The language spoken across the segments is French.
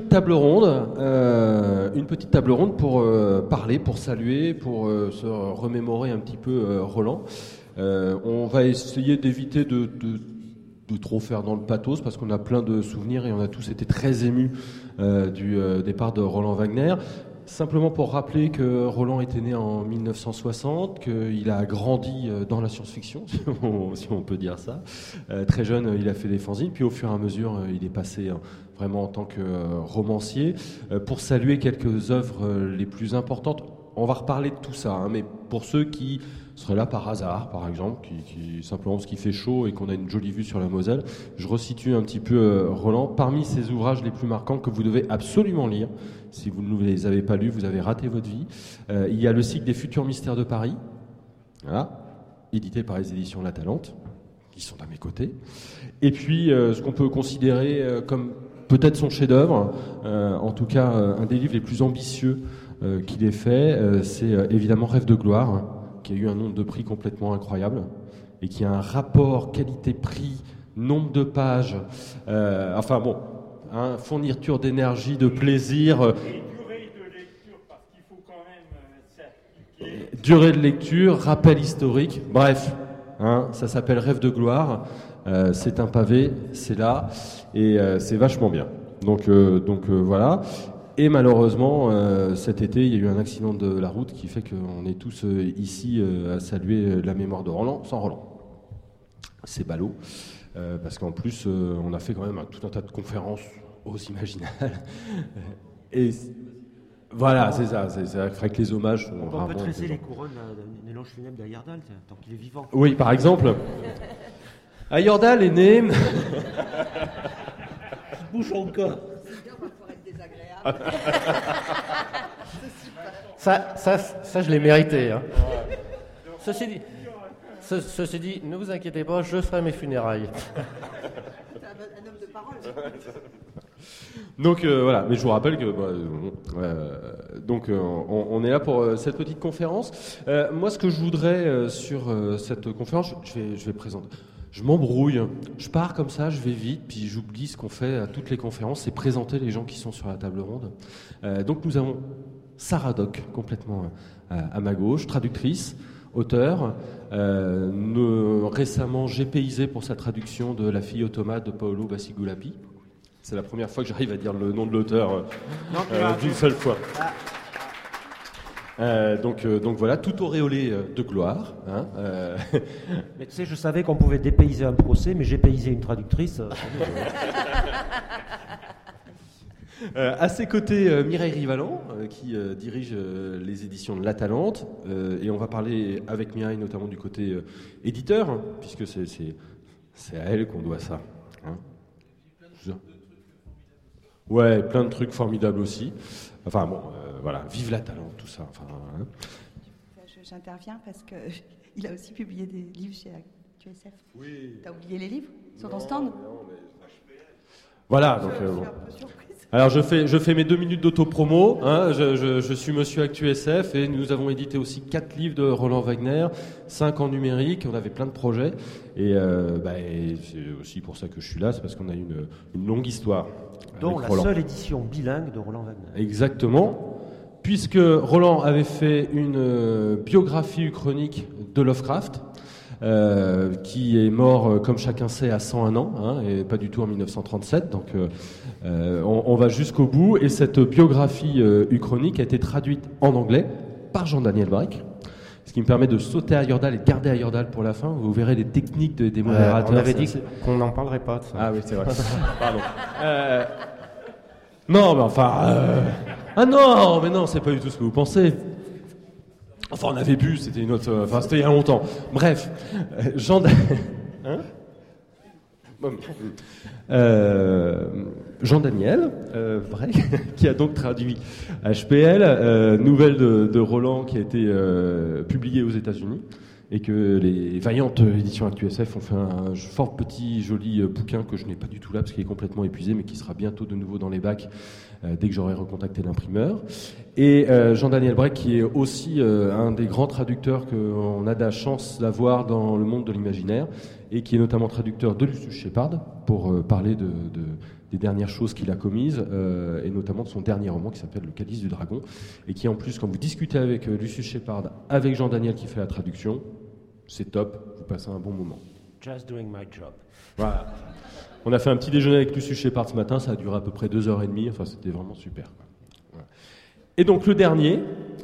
table ronde, pour parler, pour saluer, pour se remémorer un petit peu Roland. On va essayer d'éviter de trop faire dans le pathos parce qu'on a plein de souvenirs et on a tous été très émus du départ de Roland Wagner. Simplement pour rappeler que Roland était né en 1960, qu'il a grandi dans la science-fiction, si on peut dire ça. Très jeune, il a fait des fanzines, puis au fur et à mesure, il est passé vraiment en tant que romancier. Pour saluer quelques œuvres les plus importantes, on va reparler de tout ça, mais pour ceux qui seraient là par hasard, par exemple, qui simplement parce qu'il fait chaud et qu'on a une jolie vue sur la Moselle, je resitue un petit peu Roland. Parmi ses ouvrages les plus marquants que vous devez absolument lire, si vous ne les avez pas lus, vous avez raté votre vie. Il y a le cycle des futurs mystères de Paris, voilà, édité par les éditions La Talente, qui sont à mes côtés. Et puis, ce qu'on peut considérer comme peut-être son chef-d'œuvre, en tout cas un des livres les plus ambitieux qu'il ait fait, c'est évidemment Rêve de gloire, qui a eu un nombre de prix complètement incroyable et qui a un rapport qualité-prix, nombre de pages, fourniture d'énergie, de plaisir. Et durée de lecture, parce qu'il faut quand même s'appliquer. Durée de lecture, rappel historique, bref, ça s'appelle Rêve de gloire, c'est un pavé, c'est là, et c'est vachement bien. Donc voilà. Et malheureusement, cet été, il y a eu un accident de la route qui fait qu'on est tous ici à saluer la mémoire de Roland, sans Roland. C'est ballot, parce qu'en plus, on a fait quand même tout un tas de conférences aux Imaginales. Et voilà, c'est ça. C'est vrai que les hommages sont on peut tresser les couronnes d'un élange funèbre d'Ayerdal, tant qu'il est vivant. Oui, par exemple. Ayerdal est né... Bouge encore. Ça, je l'ai mérité. Hein. Ceci dit, ne vous inquiétez pas, je ferai mes funérailles. C'est un homme de parole. Donc voilà, mais je vous rappelle que on est là pour cette petite conférence. Moi, ce que je voudrais sur cette conférence, je vais présenter. Je m'embrouille, je pars comme ça, je vais vite, puis j'oublie ce qu'on fait à toutes les conférences, c'est présenter les gens qui sont sur la table ronde. Donc nous avons Sarah Doc, complètement à ma gauche, traductrice, auteure, récemment GPisée pour sa traduction de La fille automate de Paolo Basigulapi. C'est la première fois que j'arrive à dire le nom de l'auteur d'une seule fois. Donc voilà, tout auréolé de gloire. Mais tu sais, je savais qu'on pouvait dépayser un procès, mais j'ai paysé une traductrice. À ses côtés, Mireille Rivalan, qui dirige les éditions de La Talente. Et on va parler avec Mireille notamment du côté éditeur, puisque c'est à elle qu'on doit ça. Ouais, plein de trucs formidables aussi. Enfin bon, voilà, vive La Talente, tout ça. J'interviens parce qu'il a aussi publié des livres chez QSF. Oui. T'as oublié les livres sur ton stand? Non, mais... Voilà, donc bon. Alors je fais mes 2 minutes d'autopromo. Je suis monsieur ActuSF et nous avons édité aussi 4 livres de Roland Wagner, 5 en numérique. On avait plein de projets et c'est aussi pour ça que je suis là, c'est parce qu'on a une longue histoire. Dont la seule édition bilingue de Roland Wagner. Exactement, puisque Roland avait fait une biographie uchronique de Lovecraft. Qui est mort, comme chacun sait, à 101 ans, et pas du tout en 1937. Donc, on va jusqu'au bout. Et cette biographie uchronique a été traduite en anglais par Jean-Daniel Brech, ce qui me permet de sauter à Ayerdal et de garder Ayerdal pour la fin. Vous verrez les techniques des modérateurs. On avait dit qu'on n'en parlerait pas de ça. Ah oui, c'est vrai. Pardon. Non, mais enfin... Ah non, mais non, c'est pas du tout ce que vous pensez. Enfin, on avait bu, c'était une autre... Enfin, c'était il y a longtemps. Bref, Jean-Daniel Brech, qui a donc traduit HPL, nouvelle de Roland qui a été publiée aux États-Unis, et que les vaillantes éditions ActuSF ont fait un fort petit joli bouquin que je n'ai pas du tout là parce qu'il est complètement épuisé, mais qui sera bientôt de nouveau dans les bacs dès que j'aurai recontacté l'imprimeur. Et Jean-Daniel Brech, qui est aussi un des grands traducteurs qu'on a de la chance d'avoir dans le monde de l'imaginaire, et qui est notamment traducteur de Lucius Shepard, pour parler dernières choses qu'il a commises, et notamment de son dernier roman qui s'appelle Le Calice du Dragon, et qui en plus, quand vous discutez avec Lucius Shepard, avec Jean Daniel qui fait la traduction, c'est top, vous passez un bon moment. Just doing my job. Voilà. On a fait un petit déjeuner avec Lucius Shepard ce matin, ça a duré à peu près 2h30, enfin c'était vraiment super. Quoi. Voilà. Et donc le dernier,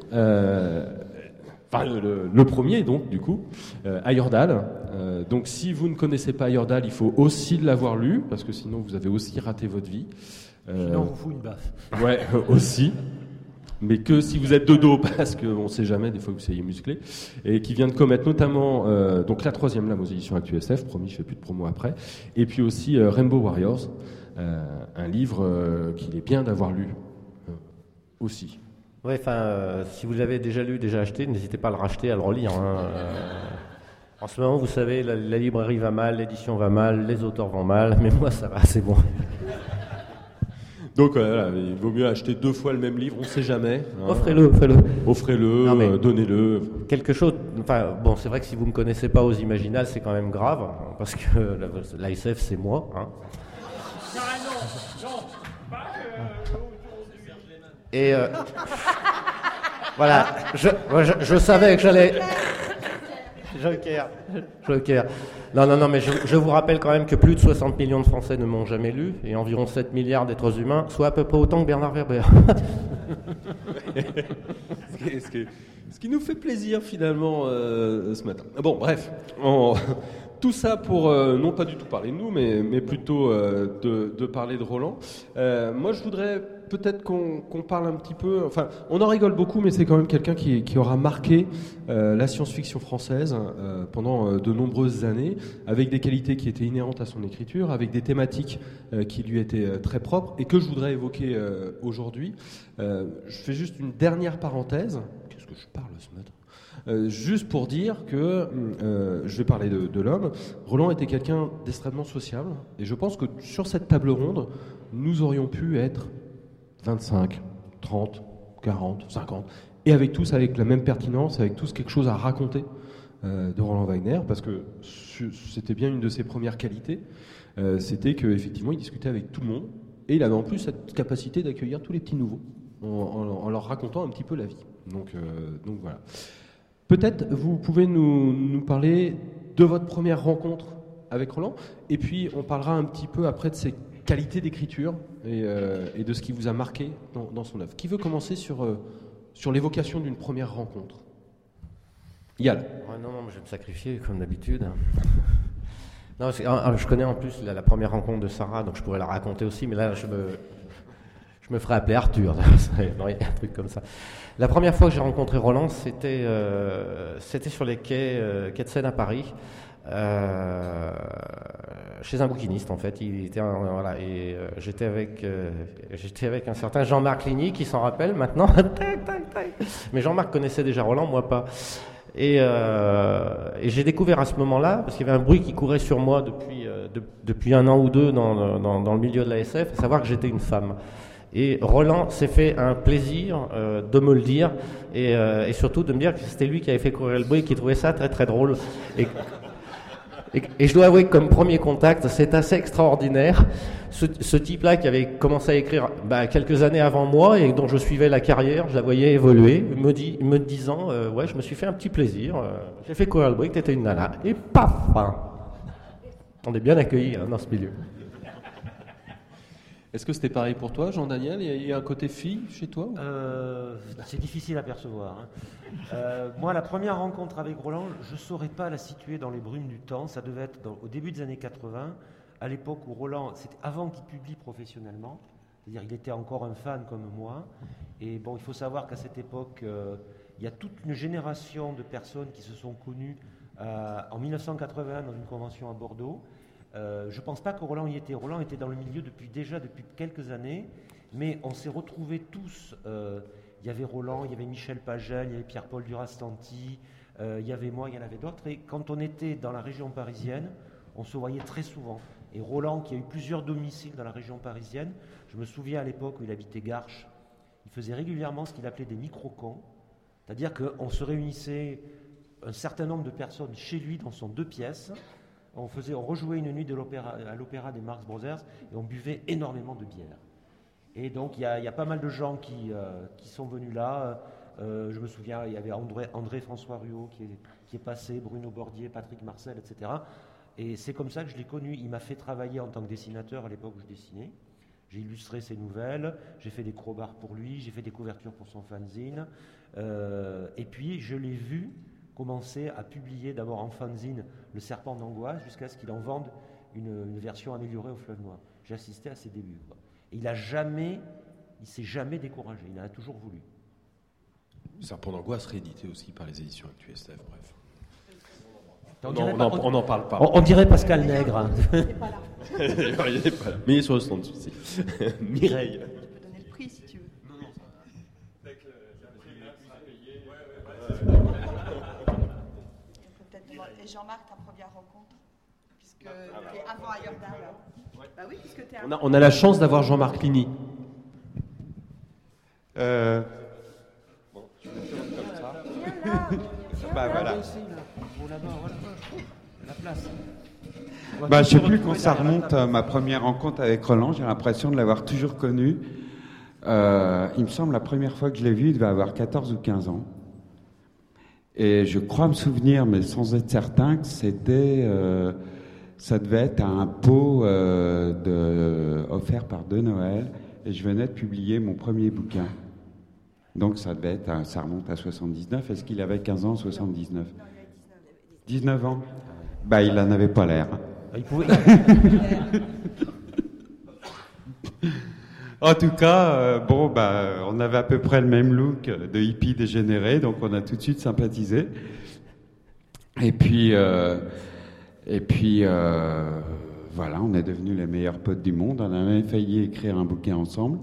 le premier donc du coup, Heyerdahl. Donc si vous ne connaissez pas Heyerdahl, il faut aussi l'avoir lu, parce que sinon vous avez aussi raté votre vie. Sinon on vous fout une baffe. Ouais, aussi. Mais que si vous êtes de dos, parce qu'on ne sait jamais, des fois vous soyez musclé, et qui vient de commettre notamment donc la 3e lame aux éditions Actu SF, promis, je fais plus de promo après, et puis aussi Rainbow Warriors, un livre qu'il est bien d'avoir lu aussi. Ouais, si vous l'avez déjà lu, déjà acheté, n'hésitez pas à le racheter, à le relire. En ce moment, vous savez, la librairie va mal, l'édition va mal, les auteurs vont mal, mais moi ça va, c'est bon. Donc voilà, il vaut mieux acheter 2 fois le même livre, on ne sait jamais. Hein. Offrez-le. Donnez-le. Quelque chose, c'est vrai que si vous ne me connaissez pas aux Imaginales, c'est quand même grave, parce que l'ASF c'est moi. Hein. Non, pas aujourd'hui. Et voilà, je savais que j'allais... Joker. Non, mais je vous rappelle quand même que plus de 60 millions de Français ne m'ont jamais lu, et environ 7 milliards d'êtres humains, soit à peu près autant que Bernard Werber. Ce qui nous fait plaisir finalement ce matin. Bon, bref, tout ça pour non pas du tout parler de nous, mais plutôt de parler de Roland. Moi, je voudrais peut-être qu'on parle un petit peu. Enfin, on en rigole beaucoup, mais c'est quand même quelqu'un qui aura marqué la science-fiction française pendant de nombreuses années, avec des qualités qui étaient inhérentes à son écriture, avec des thématiques qui lui étaient très propres et que je voudrais évoquer aujourd'hui. Je fais juste une dernière parenthèse. Qu'est-ce que je parle ce matin ? Juste pour dire que je vais parler de l'homme. Roland était quelqu'un d'extrêmement sociable, et je pense que sur cette table ronde, nous aurions pu être 25, 30, 40, 50, et avec la même pertinence, avec tous quelque chose à raconter de Roland Wagner, parce que c'était bien une de ses premières qualités, c'était qu'effectivement il discutait avec tout le monde, et il avait en plus cette capacité d'accueillir tous les petits nouveaux, en leur racontant un petit peu la vie. Donc voilà. Peut-être vous pouvez nous parler de votre première rencontre avec Roland, et puis on parlera un petit peu après de ses qualités d'écriture et de ce qui vous a marqué dans son œuvre. Qui veut commencer sur l'évocation d'une première rencontre ? Yal. Ouais, non, je vais me sacrifier comme d'habitude. Non, je connais en plus la première rencontre de Sarah, donc je pourrais la raconter aussi, mais là je me ferais appeler Arthur, un truc comme ça. La première fois que j'ai rencontré Roland, c'était sur les quais de Seine à Paris, chez un bouquiniste en fait. J'étais avec un certain Jean-Marc Ligny qui s'en rappelle maintenant. Mais Jean-Marc connaissait déjà Roland, moi pas. Et j'ai découvert à ce moment-là, parce qu'il y avait un bruit qui courait sur moi depuis 1 an ou 2 dans le milieu de la SF, à savoir que j'étais une femme. Et Roland s'est fait un plaisir de me le dire, et surtout de me dire que c'était lui qui avait fait courir le bruit, qui trouvait ça très très drôle. Et je dois avouer que comme premier contact, c'est assez extraordinaire. Ce type-là qui avait commencé à écrire quelques années avant moi et dont je suivais la carrière, je la voyais évoluer, me disant ouais, je me suis fait un petit plaisir, j'ai fait courir le bruit, que t'étais une nana, et paf, on est bien accueillis dans ce milieu. Est-ce que c'était pareil pour toi, Jean-Daniel ? Il y a un côté fille chez toi ? C'est difficile à percevoir. Moi, la première rencontre avec Roland, je ne saurais pas la situer dans les brumes du temps. Ça devait être au début des années 80, à l'époque où Roland, c'était avant qu'il publie professionnellement. C'est-à-dire qu'il était encore un fan comme moi. Et bon, il faut savoir qu'à cette époque, il y a toute une génération de personnes qui se sont connues en 1980 dans une convention à Bordeaux. Je ne pense pas que Roland y était. Roland était dans le milieu depuis quelques années, mais on s'est retrouvés tous. Il y avait Roland, il y avait Michel Pagel, il y avait Pierre-Paul Durastanti, il y avait moi, il y en avait d'autres. Et quand on était dans la région parisienne, on se voyait très souvent. Et Roland, qui a eu plusieurs domiciles dans la région parisienne, je me souviens à l'époque où il habitait Garches, il faisait régulièrement ce qu'il appelait des micro-cons, c'est-à-dire qu'on se réunissait un certain nombre de personnes chez lui dans son 2 pièces. on rejouait une nuit à l'opéra des Marx Brothers et on buvait énormément de bière. Et donc il y a pas mal de gens qui sont venus là. Je me souviens, il y avait André François Ruot qui est passé, Bruno Bordier, Patrick Marcel, etc. Et c'est comme ça que je l'ai connu. Il m'a fait travailler en tant que dessinateur à l'époque où je dessinais. J'ai illustré ses nouvelles, j'ai fait des crowbars pour lui, j'ai fait des couvertures pour son fanzine. Et puis je l'ai vu commencer à publier d'abord en fanzine Le Serpent d'Angoisse jusqu'à ce qu'il en vende une version améliorée au Fleuve Noir. J'ai assisté à ses débuts, quoi. Et il s'est jamais découragé, il en a toujours voulu. Serpent d'Angoisse réédité aussi par les éditions ActuSF, bref. On n'en parle pas. On dirait Pascal Nègre. Il n'est pas là. Il n'est pas là. Mais il est sur le stand, celui-ci. Mireille. Tu peux donner le prix si tu veux. Dès que le prix sera payé. On peut peut-être demander. Et Jean-Marc, ta première rencontre, puisque tu es avant Ayordale. Bah oui, puisque tu es On a la chance d'avoir Jean-Marc Ligny. Bah voilà. La place. Bah, je sais plus quand ça remonte ma première rencontre avec Roland. J'ai l'impression de l'avoir toujours connu. Il me semble la première fois que je l'ai vu, il devait avoir 14 ou 15 ans. Et je crois me souvenir, mais sans être certain, que ça devait être un pot offert par De Noël. Et je venais de publier mon premier bouquin. Donc ça remonte à 79. Est-ce qu'il avait 15 ans en 79 ? 19 ans. Bah, il n'en avait pas l'air. Il pouvait... En tout cas, on avait à peu près le même look de hippie dégénéré, donc on a tout de suite sympathisé. Et puis, voilà, on est devenus les meilleurs potes du monde. On a même failli écrire un bouquin ensemble,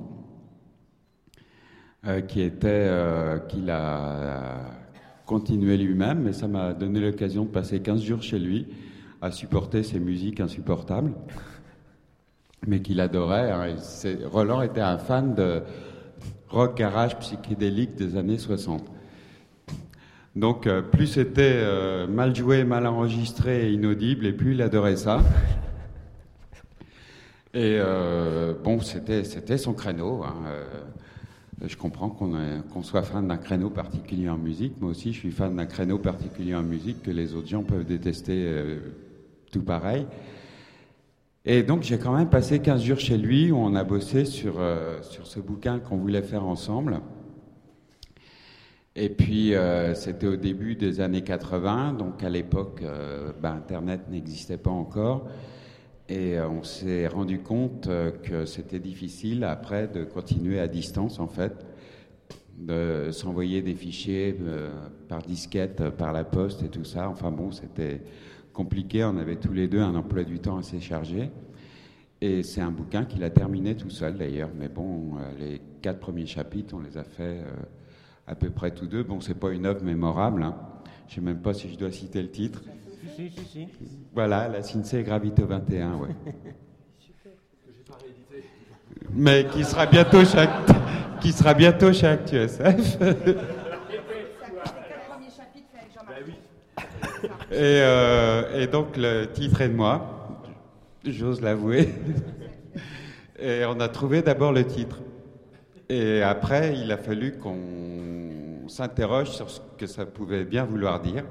qu'il a continué lui-même, mais ça m'a donné l'occasion de passer 15 jours chez lui à supporter ses musiques insupportables, mais qu'il adorait. Hein. Roland était un fan de rock garage psychédélique des années 60. Donc plus c'était mal joué, mal enregistré et inaudible, et plus il adorait ça. Et c'était son créneau. Hein. Je comprends qu'on soit fan d'un créneau particulier en musique. Moi aussi, je suis fan d'un créneau particulier en musique que les autres gens peuvent détester tout pareil. Et donc, j'ai quand même passé 15 jours chez lui où on a bossé sur ce bouquin qu'on voulait faire ensemble. Et puis, c'était au début des années 80, donc à l'époque, Internet n'existait pas encore. Et on s'est rendu compte que c'était difficile après de continuer à distance, en fait, de s'envoyer des fichiers par disquette, par la poste et tout ça. Enfin bon, c'était compliqué. On avait tous les deux un emploi du temps assez chargé. Et c'est un bouquin qu'il a terminé tout seul, d'ailleurs. Mais bon, les 4 premiers chapitres, on les a fait à peu près tous deux. Bon, c'est pas une œuvre mémorable, hein. Je sais même pas si je dois citer le titre. Si. Voilà, la Cincé Gravito 21, ouais. Mais qui sera bientôt chez ActuSF. Et donc le titre est de moi, j'ose l'avouer. Et on a trouvé d'abord le titre. Et après, il a fallu qu'on s'interroge sur ce que ça pouvait bien vouloir dire.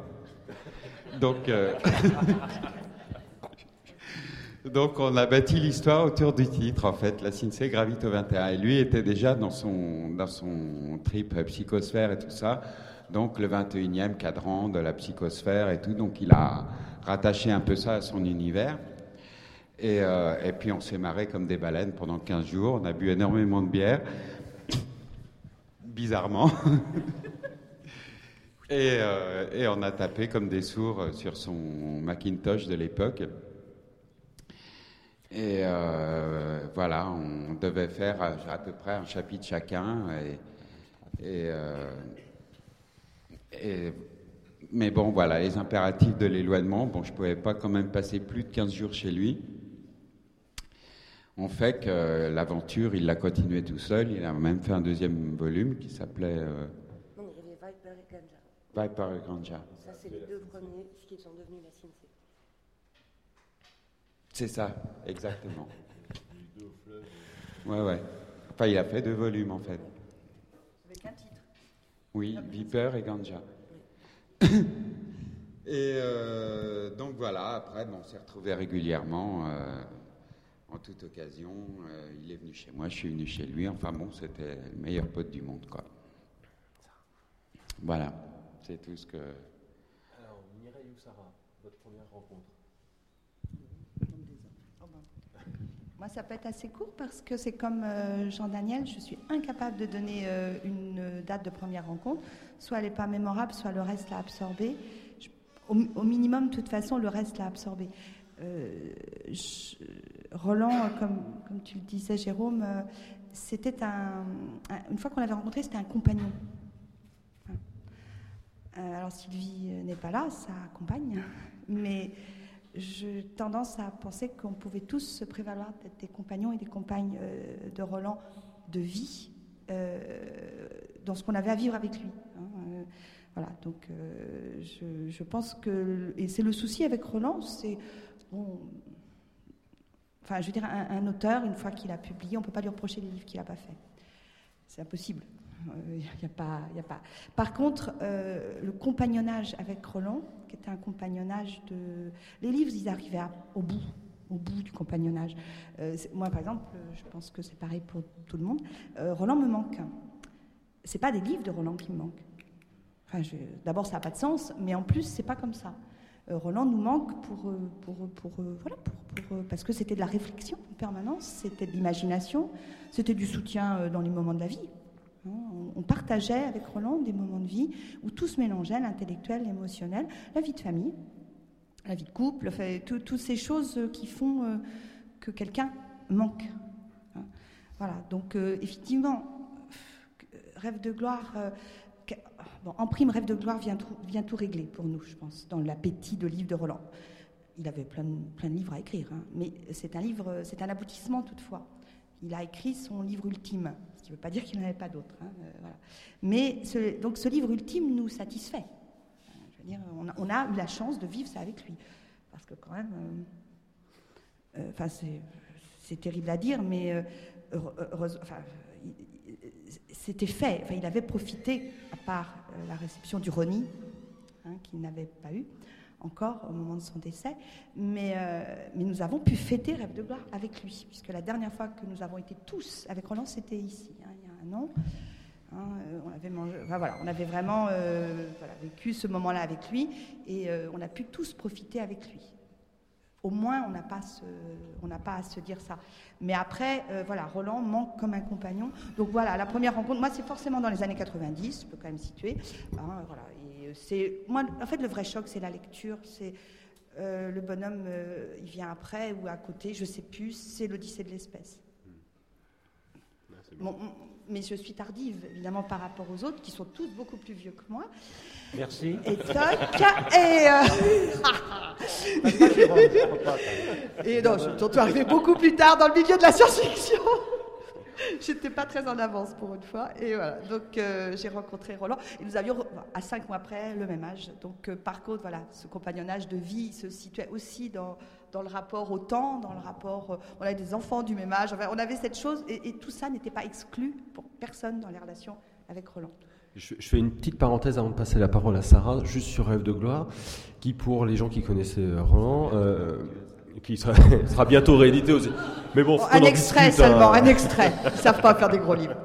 Donc on a bâti l'histoire autour du titre, en fait, la Cincé Gravito 21. Et lui était déjà dans son trip psychosphère et tout ça, donc le 21e cadran de la psychosphère et tout, donc il a rattaché un peu ça à son univers. Et puis on s'est marré comme des baleines pendant 15 jours, on a bu énormément de bière, bizarrement. Et on a tapé comme des sourds sur son Macintosh de l'époque. Et voilà, on devait faire à peu près un chapitre chacun. Mais bon, voilà, les impératifs de l'éloignement. Bon, je ne pouvais pas quand même passer plus de 15 jours chez lui. On fait que l'aventure, il l'a continué tout seul. Il a même fait un deuxième volume qui s'appelait... Non, il y avait Viper et Ganja. Viper et Ganja. Ça, c'est les deux premiers, ce qui sont devenus la Cincé. C'est ça, exactement. Ouais. Enfin, il a fait 2 volumes, en fait. Avec un titre. Oui, Viper et Ganja. Et donc voilà, après, on s'est retrouvés régulièrement, en toute occasion. Il est venu chez moi, je suis venu chez lui. Enfin bon, c'était le meilleur pote du monde, quoi. Voilà, c'est tout ce que... Alors, Mireille ou Sarah, votre première rencontre? Moi, ça peut être assez court parce que c'est comme Jean-Daniel, je suis incapable de donner une date de première rencontre. Soit elle n'est pas mémorable, soit le reste l'a absorbé. Au minimum, de toute façon, le reste l'a absorbé. Roland, comme tu le disais, Jérôme, c'était une fois qu'on l'avait rencontré, c'était un compagnon. Alors Sylvie n'est pas là, sa compagne, mais j'ai tendance à penser qu'on pouvait tous se prévaloir d'être des compagnons et des compagnes de Roland de vie dans ce qu'on avait à vivre avec lui. Voilà, donc je pense que... Et c'est le souci avec Roland, c'est... Bon, enfin, je veux dire, un auteur, une fois qu'il a publié, on ne peut pas lui reprocher les livres qu'il n'a pas faits. C'est impossible. Y a pas. Par contre, le compagnonnage avec Roland, qui était un compagnonnage de... Les livres, ils arrivaient au bout du compagnonnage. Moi, par exemple, je pense que c'est pareil pour tout le monde. Roland me manque. C'est pas des livres de Roland qui me manquent. Enfin, d'abord, ça n'a pas de sens, mais en plus, c'est pas comme ça. Roland nous manque parce que c'était de la réflexion en permanence, c'était de l'imagination, c'était du soutien dans les moments de la vie. On partageait avec Roland des moments de vie où tout se mélangeait, l'intellectuel, l'émotionnel, la vie de famille, la vie de couple, toutes ces choses qui font que quelqu'un manque. Voilà, donc effectivement, Rêve de gloire... en prime, Rêve de gloire vient tout régler pour nous, je pense, dans l'appétit de livres de Roland. Il avait plein de livres à écrire, mais c'est un aboutissement toutefois. Il a écrit son livre ultime, ce qui ne veut pas dire qu'il n'en avait pas d'autres. Voilà. Mais donc ce livre ultime nous satisfait. Je veux dire, on a eu la chance de vivre ça avec lui. Parce que quand même, c'est terrible à dire, mais c'était fait. Enfin, il avait profité, à part la réception du Rony, qu'il n'avait pas eu encore au moment de son décès, mais nous avons pu fêter Rêve de gloire avec lui, puisque la dernière fois que nous avons été tous avec Roland, c'était ici, il y a un an. On avait vraiment vécu ce moment-là avec lui, et on a pu tous profiter avec lui. Au moins, on n'a pas à se dire ça. Mais après, Roland manque comme un compagnon. Donc voilà, la première rencontre, moi, c'est forcément dans les années 90, je peux quand même situer. Et moi, en fait, le vrai choc, c'est la lecture. C'est le bonhomme, il vient après ou à côté, je ne sais plus. C'est l'Odyssée de l'espèce. Bon, mais je suis tardive, évidemment, par rapport aux autres, qui sont tous beaucoup plus vieux que moi. Merci. Et toc, et non, je suis surtout arrivée beaucoup plus tard dans le milieu de la science-fiction. J'étais pas très en avance pour une fois. Et voilà, donc j'ai rencontré Roland. Et nous avions, à 5 mois après, le même âge. Donc par contre, voilà, ce compagnonnage de vie se situait aussi dans le rapport au temps, dans le rapport... on avait des enfants du même âge. Enfin, on avait cette chose, et tout ça n'était pas exclu pour personne dans les relations avec Roland. Je fais une petite parenthèse avant de passer la parole à Sarah, juste sur Rêve de gloire, qui pour les gens qui connaissaient Roland, qui sera bientôt réédité aussi. Mais bon, un extrait seulement, un extrait. Ils ne savent pas faire des gros livres.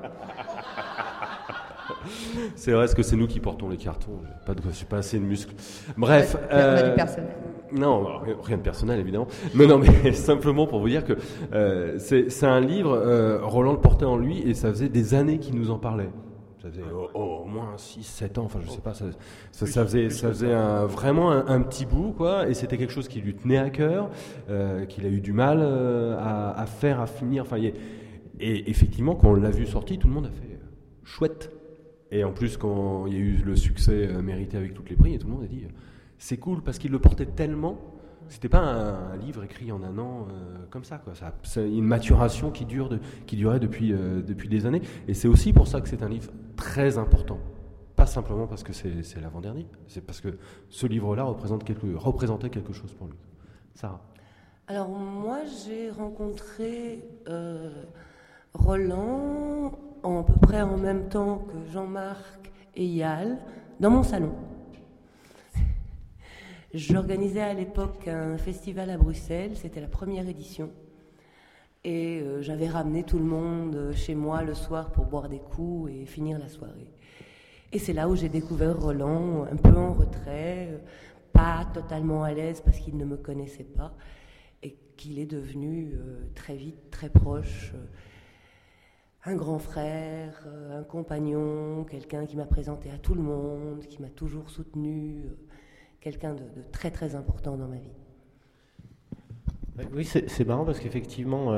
C'est vrai, parce que c'est nous qui portons les cartons. Je n'ai pas assez de muscles. Bref. On a du personnel. Non, rien de personnel évidemment. Mais non, mais simplement pour vous dire que c'est un livre, Roland le portait en lui et ça faisait des années qu'il nous en parlait. Ça faisait au moins 6-7 ans, enfin je sais pas, ça faisait vraiment un petit bout, quoi, et c'était quelque chose qui lui tenait à cœur, qu'il a eu du mal à faire, à finir, enfin, et effectivement, quand on l'a vu sorti, tout le monde a fait chouette. Et en plus, quand il y a eu le succès mérité avec tous les prix, et tout le monde a dit c'est cool, parce qu'il le portait tellement. C'était pas un livre écrit en un an comme ça, quoi. C'est une maturation qui durait depuis des années. Et c'est aussi pour ça que c'est un livre très important. Pas simplement parce que c'est l'avant-dernier, c'est parce que ce livre-là représentait quelque chose pour lui. Sarah. Alors moi, j'ai rencontré Roland à peu près en même temps que Jean-Marc et Yal dans mon salon. J'organisais à l'époque un festival à Bruxelles, c'était la première édition. Et j'avais ramené tout le monde chez moi le soir pour boire des coups et finir la soirée. Et c'est là où j'ai découvert Roland, un peu en retrait, pas totalement à l'aise parce qu'il ne me connaissait pas, et qu'il est devenu très vite, très proche, un grand frère, un compagnon, quelqu'un qui m'a présenté à tout le monde, qui m'a toujours soutenu, quelqu'un de très très important dans ma vie. Oui, c'est marrant parce qu'effectivement,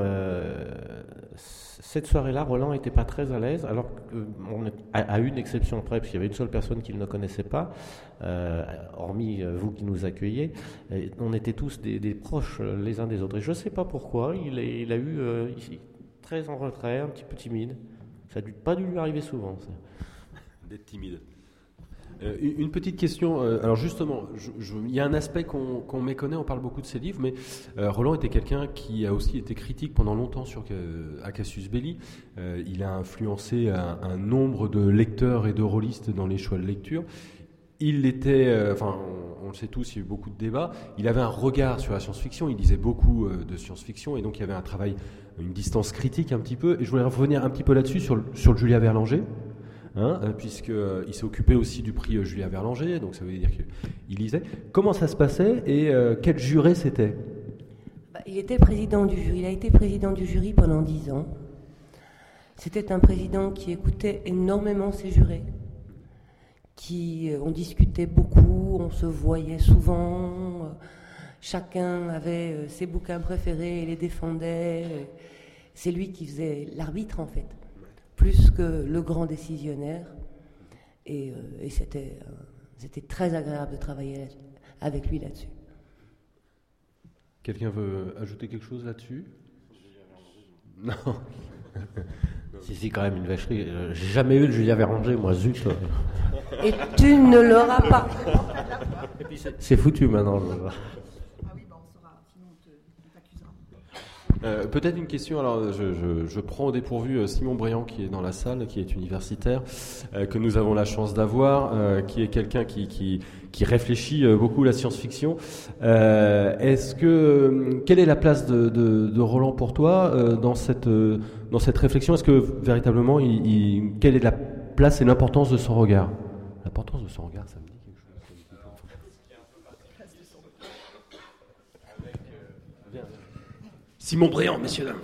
cette soirée-là, Roland n'était pas très à l'aise, alors à une exception près, parce qu'il y avait une seule personne qu'il ne connaissait pas, hormis vous qui nous accueillez, on était tous des proches les uns des autres. Et je ne sais pas pourquoi, il a eu très en retrait, un petit peu timide. Ça n'a pas dû lui arriver souvent, ça. D'être timide. Une petite question. Alors justement, il y a un aspect qu'on méconnaît, on parle beaucoup de ses livres, mais Roland était quelqu'un qui a aussi été critique pendant longtemps à Cassius Belli. Il a influencé un nombre de lecteurs et de rôlistes dans les choix de lecture. Il était, on le sait tous, il y a eu beaucoup de débats. Il avait un regard sur la science-fiction, il lisait beaucoup de science-fiction, et donc il y avait un travail, une distance critique un petit peu. Et je voulais revenir un petit peu là-dessus sur le Julia Verlanger. Puisqu'il s'est occupé aussi du prix Julia Verlanger, donc ça veut dire qu'il lisait. Comment ça se passait et quel juré c'était ? Il était président du jury. Il a été président du jury pendant 10 ans. C'était un président qui écoutait énormément ses jurés, on discutait beaucoup, on se voyait souvent, chacun avait ses bouquins préférés et les défendait. C'est lui qui faisait l'arbitre en fait, plus que le grand décisionnaire, et c'était très agréable de travailler avec lui là-dessus. Quelqu'un veut ajouter quelque chose là-dessus ? Non. Si, quand même, une vacherie. J'ai jamais eu le Julia Verlanger, moi, zut. Et tu ne l'auras pas. Et puis c'est foutu maintenant. Ah oui, on saura, sinon on t'accusera. Peut-être une question, alors je prends au dépourvu Simon Briand qui est dans la salle, qui est universitaire, que nous avons la chance d'avoir, qui est quelqu'un qui réfléchit beaucoup la science-fiction. Quelle est la place de Roland pour toi dans cette réflexion ? Est-ce que véritablement, quelle est la place et l'importance de son regard ? L'importance de son regard, ça me dit quelque chose. Simon Briand, messieurs, dames.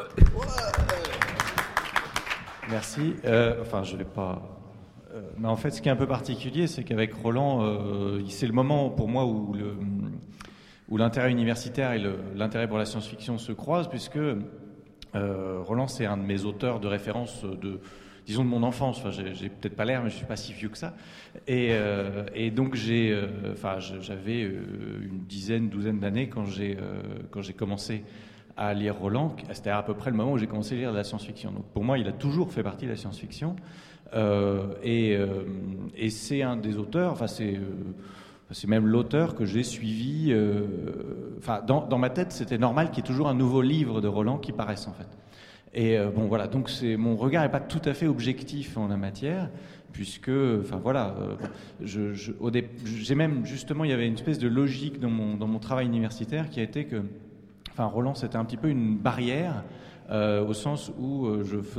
Merci. Je vais pas. Mais en fait, ce qui est un peu particulier, c'est qu'avec Roland, c'est le moment pour moi où l'intérêt universitaire et l'intérêt pour la science-fiction se croisent, puisque Roland, c'est un de mes auteurs de référence disons de mon enfance. Enfin, j'ai peut-être pas l'air, mais je suis pas si vieux que ça. Et donc j'avais une douzaine d'années quand j'ai commencé à lire Roland. C'était à peu près le moment où j'ai commencé à lire de la science-fiction. Donc pour moi, il a toujours fait partie de la science-fiction. Et c'est un des auteurs. C'est même l'auteur que j'ai suivi. Dans ma tête, c'était normal qu'il y ait toujours un nouveau livre de Roland qui paraisse en fait. Et donc mon regard n'est pas tout à fait objectif en la matière, puisque, j'ai même, justement, il y avait une espèce de logique dans mon travail universitaire qui a été que, Roland, c'était un petit peu une barrière, au sens où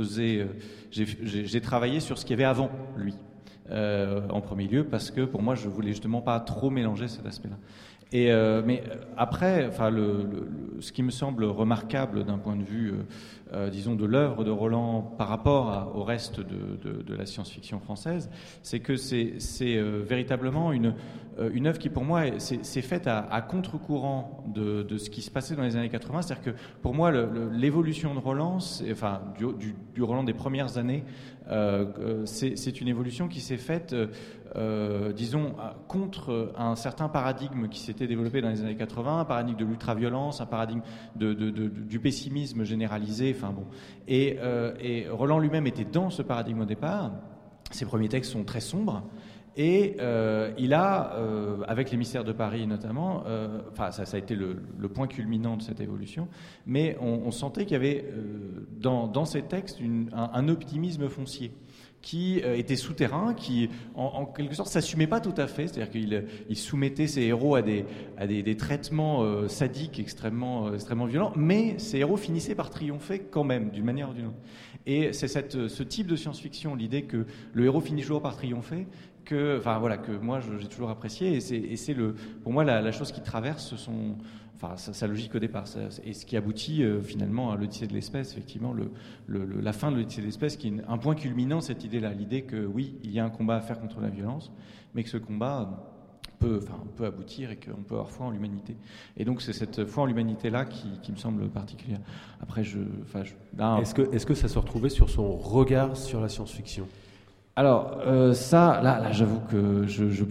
j'ai travaillé sur ce qu'il y avait avant lui, en premier lieu, parce que pour moi, je voulais justement pas trop mélanger cet aspect-là. Mais après, ce qui me semble remarquable d'un point de vue, disons, de l'œuvre de Roland par rapport au reste de la science-fiction française, c'est que c'est véritablement une œuvre qui, pour moi, s'est faite à contre-courant de ce qui se passait dans les années 80. C'est-à-dire que, pour moi, l'évolution de Roland, du Roland des premières années, c'est une évolution qui s'est faite, disons, contre un certain paradigme qui s'était développé dans les années 80, un paradigme de l'ultraviolence, un paradigme du pessimisme généralisé. Et Roland lui-même était dans ce paradigme au départ. Ses premiers textes sont très sombres. Et il a, avec les mystères de Paris notamment, ça a été le point culminant de cette évolution, mais on sentait qu'il y avait dans ces textes un optimisme foncier qui était souterrain, qui en quelque sorte s'assumait pas tout à fait, c'est-à-dire qu'il soumettait ses héros à des traitements sadiques extrêmement violents, mais ces héros finissaient par triompher quand même, d'une manière ou d'une autre. Et c'est ce type de science-fiction, l'idée que le héros finit toujours par triompher, que moi j'ai toujours apprécié, et c'est pour moi la chose qui traverse sa logique au départ, et ce qui aboutit finalement à l'Odyssée de l'espèce, effectivement, la fin de l'Odyssée de l'espèce, qui est un point culminant, cette idée-là, l'idée que oui, il y a un combat à faire contre la violence, mais que ce combat peut aboutir et qu'on peut avoir foi en l'humanité. Et donc c'est cette foi en l'humanité-là qui me semble particulière. Après, Est-ce que ça se retrouvait sur son regard sur la science-fiction ? Alors, là, j'avoue que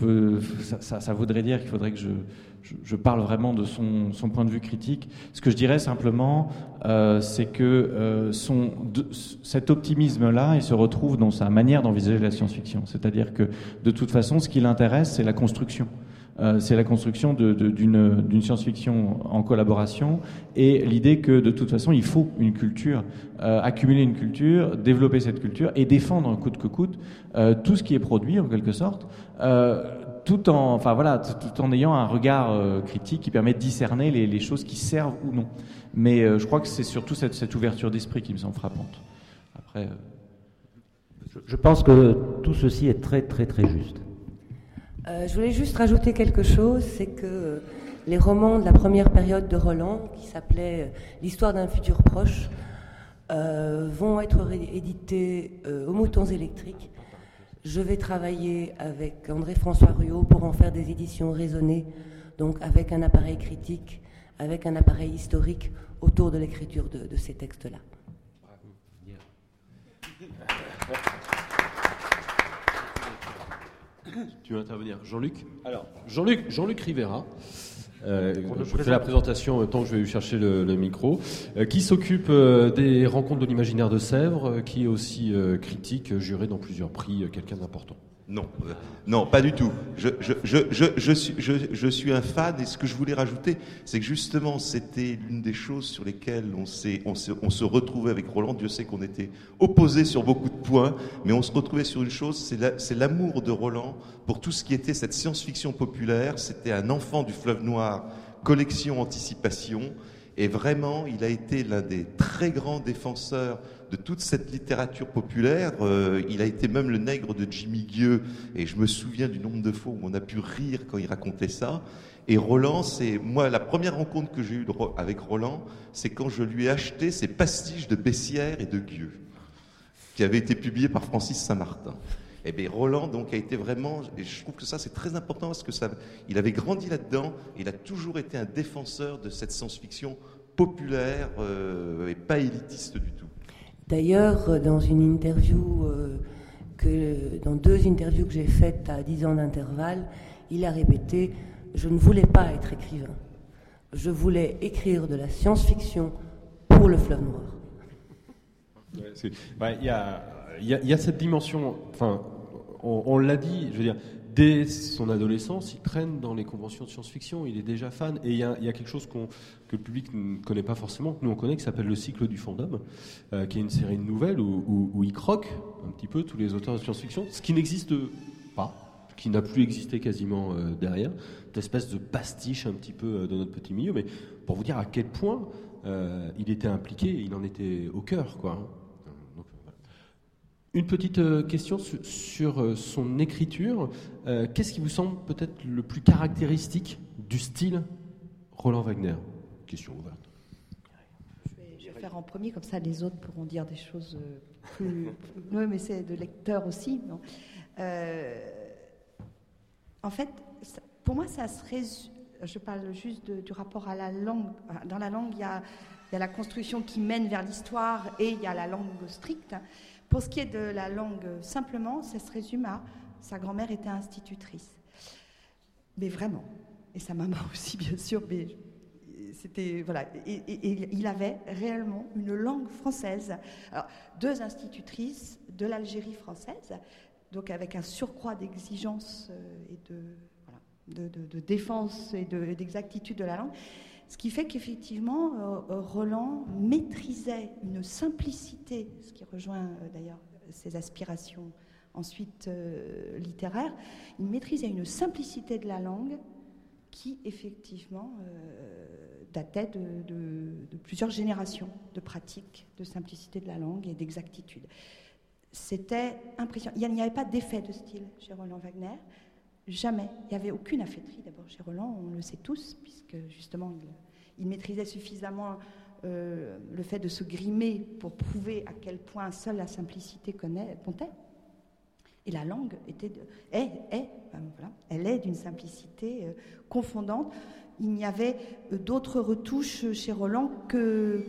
ça voudrait dire qu'il faudrait que je parle vraiment de son point de vue critique. Ce que je dirais simplement, c'est que cet optimisme-là, il se retrouve dans sa manière d'envisager la science-fiction. C'est-à-dire que, de toute façon, ce qui l'intéresse, c'est la construction. C'est la construction d'une science-fiction en collaboration, et l'idée que de toute façon il faut une culture, accumuler une culture, développer cette culture et défendre coûte que coûte tout ce qui est produit en quelque sorte, tout en ayant un regard critique qui permet de discerner les choses qui servent ou non. Mais je crois que c'est surtout cette ouverture d'esprit qui me semble frappante. Après, je pense que tout ceci est très très très juste. Je voulais juste rajouter quelque chose, c'est que les romans de la première période de Roland, qui s'appelait L'histoire d'un futur proche, vont être édités aux Moutons électriques. Je vais travailler avec André-François Ruot pour en faire des éditions raisonnées, donc avec un appareil critique, avec un appareil historique autour de l'écriture de ces textes-là. Tu veux intervenir, Jean-Luc ? Alors, Jean-Luc Rivera, je fais la présentation en même temps que je vais lui chercher le micro, qui s'occupe des rencontres de l'imaginaire de Sèvres, qui est aussi critique, juré dans plusieurs prix, quelqu'un d'important. Non, pas du tout. Je suis un fan, et ce que je voulais rajouter, c'est que justement, c'était l'une des choses sur lesquelles on se retrouvait avec Roland. Dieu sait qu'on était opposés sur beaucoup de points, mais on se retrouvait sur une chose, c'est l'amour de Roland pour tout ce qui était cette science-fiction populaire. C'était un enfant du Fleuve Noir, collection anticipation, et vraiment, il a été l'un des très grands défenseurs de toute cette littérature populaire. Il a été même le nègre de Jimmy Guieu, et je me souviens du nombre de fois où on a pu rire quand il racontait ça. Et Roland, c'est moi, la première rencontre que j'ai eue avec Roland, c'est quand je lui ai acheté ses pastiches de Bessières et de Guieu, qui avaient été publiés par Francis Saint-Martin. Et bien Roland donc a été vraiment, et je trouve que ça c'est très important parce que il avait grandi là-dedans, et il a toujours été un défenseur de cette science-fiction populaire et pas élitiste du tout. D'ailleurs, dans une interview, dans 2 interviews que j'ai faites à 10 ans d'intervalle, il a répété « Je ne voulais pas être écrivain. Je voulais écrire de la science-fiction pour le Fleuve Noir. » Il y a cette dimension, enfin, on l'a dit, je veux dire, dès son adolescence, il traîne dans les conventions de science-fiction, il est déjà fan, et il y a quelque chose que le public ne connaît pas forcément, que nous on connaît, qui s'appelle Le Cycle du Fandom, qui est une série de nouvelles où il croque un petit peu tous les auteurs de science-fiction, ce qui n'existe pas, qui n'a plus existé quasiment derrière, cette espèce de pastiche un petit peu de notre petit milieu, mais pour vous dire à quel point il était impliqué, il en était au cœur, quoi. Une petite question sur son écriture. Qu'est-ce qui vous semble peut-être le plus caractéristique du style Roland Wagner ? Question ouverte. Je vais faire en premier, comme ça les autres pourront dire des choses plus... Oui, mais c'est de lecteur aussi. Non. En fait, pour moi, ça se résume... Je parle juste du rapport à la langue. Dans la langue, il y a la construction qui mène vers l'histoire et il y a la langue stricte. Pour ce qui est de la langue, simplement, ça se résume à sa grand-mère était institutrice. Mais vraiment. Et sa maman aussi, bien sûr. Mais c'était, voilà. Et il avait réellement une langue française. Alors, 2 institutrices de l'Algérie française, donc avec un surcroît d'exigence et de défense et d'exactitude de la langue, ce qui fait qu'effectivement, Roland maîtrisait une simplicité, ce qui rejoint d'ailleurs ses aspirations ensuite littéraires, il maîtrisait une simplicité de la langue qui, effectivement, datait de plusieurs générations de pratiques de simplicité de la langue et d'exactitude. C'était impressionnant. Il n'y avait pas d'effet de style chez Roland Wagner, jamais. Il n'y avait aucune affaîtrise d'abord chez Roland, on le sait tous, puisque justement il maîtrisait suffisamment le fait de se grimer pour prouver à quel point seule la simplicité comptait. Et la langue elle est d'une simplicité confondante. Il n'y avait d'autres retouches chez Roland que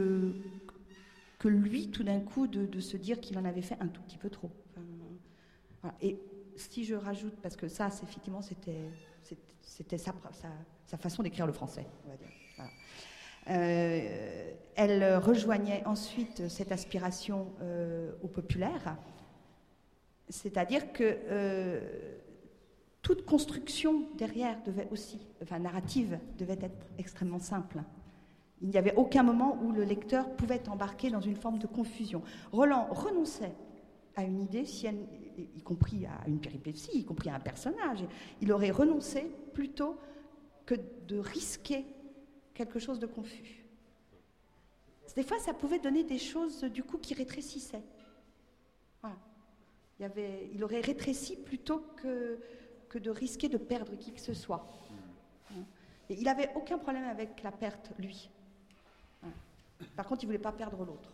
lui, tout d'un coup, de se dire qu'il en avait fait un tout petit peu trop. Enfin, voilà. Et si je rajoute, parce que ça, effectivement, c'était sa façon d'écrire le français, on va dire. Voilà. Elle rejoignait ensuite cette aspiration au populaire, c'est-à-dire que toute construction derrière narrative devait être extrêmement simple. Il n'y avait aucun moment où le lecteur pouvait embarquer dans une forme de confusion. Roland renonçait à une idée, y compris à une péripétie, y compris à un personnage. Il aurait renoncé plutôt que de risquer quelque chose de confus. Des fois, ça pouvait donner des choses, du coup, qui rétrécissaient. Voilà. Il aurait rétréci plutôt que de risquer de perdre qui que ce soit. Et il n'avait aucun problème avec la perte, lui. Par contre, il ne voulait pas perdre l'autre.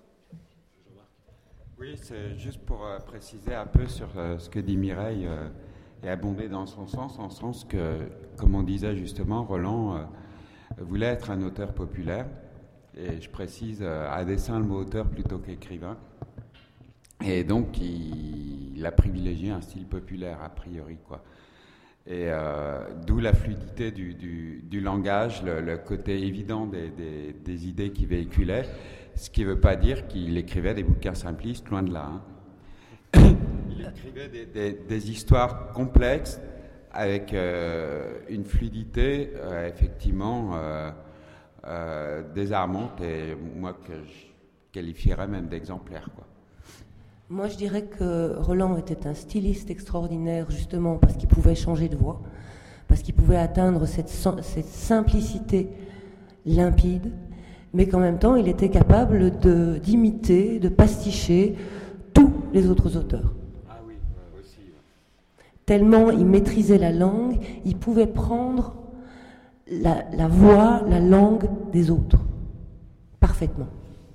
Oui, c'est juste pour préciser un peu sur ce que dit Mireille et abonder dans son sens, en sens que, comme on disait justement, Roland voulait être un auteur populaire, et je précise à dessein le mot auteur plutôt qu'écrivain, et donc il a privilégié un style populaire a priori, quoi. Et d'où la fluidité du langage, le côté évident des idées qu'il véhiculait, ce qui ne veut pas dire qu'il écrivait des bouquins simplistes, loin de là. Hein. Il écrivait des histoires complexes avec une fluidité effectivement désarmante, et moi que je qualifierais même d'exemplaire, quoi. Moi, je dirais que Roland était un styliste extraordinaire, justement, parce qu'il pouvait changer de voix, parce qu'il pouvait atteindre cette simplicité limpide, mais qu'en même temps, il était capable d'imiter, de pasticher tous les autres auteurs. Ah oui, aussi. Tellement il maîtrisait la langue, il pouvait prendre la voix, la langue des autres, parfaitement.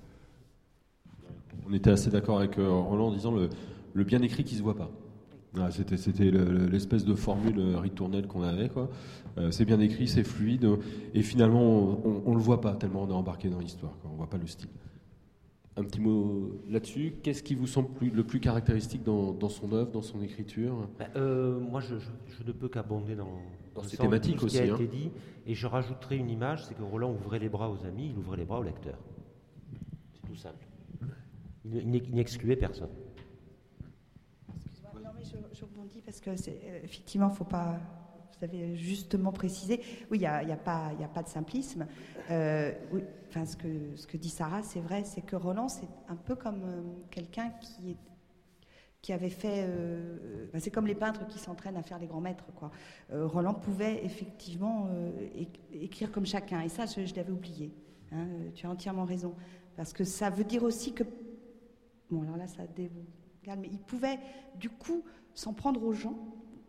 On était assez d'accord avec Roland en disant le bien écrit qui se voit pas. Ah, c'était l'espèce de formule ritournelle qu'on avait, quoi. C'est bien écrit, c'est fluide, et finalement on le voit pas tellement on est embarqué dans l'histoire, quoi. On voit pas le style. Un petit mot là-dessus. Qu'est-ce qui vous semble le plus caractéristique dans son œuvre, dans son écriture ? Moi, je ne peux qu'abonder dans ces thématiques tout ce qui a aussi, été dit, et je rajouterai une image, c'est que Roland ouvrait les bras aux amis, il ouvrait les bras aux lecteurs. C'est tout simple. Il n'excluait personne. Excuse-moi, non mais je rebondis parce que effectivement, faut pas. Vous avez justement précisé. Oui, il y a pas de simplisme. Oui, enfin, ce que dit Sarah, c'est vrai, c'est que Roland, c'est un peu comme quelqu'un qui avait fait. C'est comme les peintres qui s'entraînent à faire les grands maîtres, quoi. Roland pouvait effectivement écrire comme chacun, et ça, je l'avais oublié. Hein, tu as entièrement raison, parce que ça veut dire aussi que. Bon, alors là, ça dévoile, mais il pouvait, du coup, s'en prendre aux gens,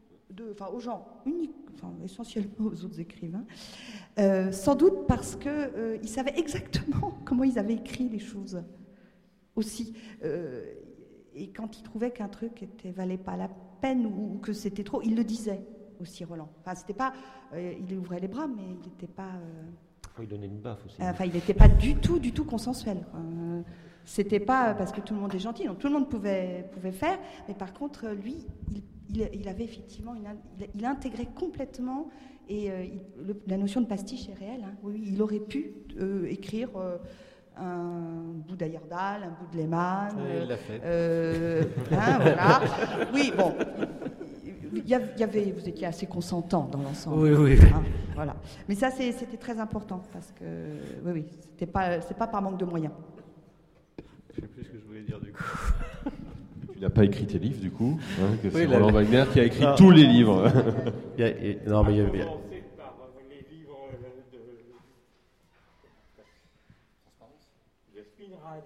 essentiellement aux autres écrivains, sans doute parce qu'ils savaient exactement comment ils avaient écrit les choses aussi. Et quand il trouvait qu'un truc valait pas la peine ou que c'était trop, il le disait aussi, Roland. Enfin, c'était pas, il ouvrait les bras, mais il n'était pas. Il donnait une baffe aussi. Il n'était pas du tout consensuel, quoi. C'était pas parce que tout le monde est gentil, donc tout le monde pouvait faire, mais par contre, lui, il avait effectivement il intégrait complètement, et la notion de pastiche est réelle. Hein. Oui, il aurait pu écrire un bout d'Heyerdahl, un bout de Lehmann. Il l'a fait. Voilà. Oui, bon. Vous étiez assez consentant dans l'ensemble. Oui. Voilà. Mais ça, c'était très important parce que, oui, c'est pas par manque de moyens. Je sais plus ce que je voulais dire du coup. Tu n'as pas écrit tes livres du coup, hein, que c'est Oui, Roland Wagner qui a écrit tous les livres. Non, mais il y a... Commencer par les livres de Spinrad.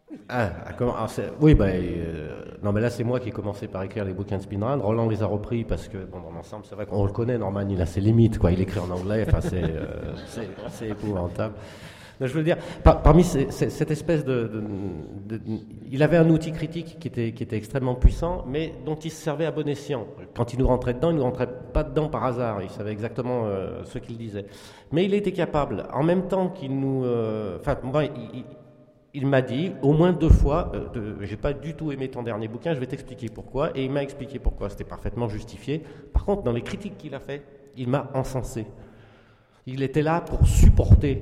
Non, mais là, c'est moi qui ai commencé par écrire les bouquins de Spinrad. Roland les a repris parce que, bon, dans l'ensemble, c'est vrai qu'on le connaît, Norman, il a ses limites, quoi. Il écrit en anglais, enfin, c'est épouvantable. Je veux dire, parmi cette espèce il avait un outil critique qui était extrêmement puissant, mais dont il se servait à bon escient. Quand il nous rentrait dedans, il ne nous rentrait pas dedans par hasard. Il savait exactement ce qu'il disait. Mais il était capable, en même temps qu'il nous... il m'a dit au moins 2 fois, j'ai pas du tout aimé ton dernier bouquin, je vais t'expliquer pourquoi. Et il m'a expliqué pourquoi, c'était parfaitement justifié. Par contre, dans les critiques qu'il a fait, il m'a encensé. Il était là pour supporter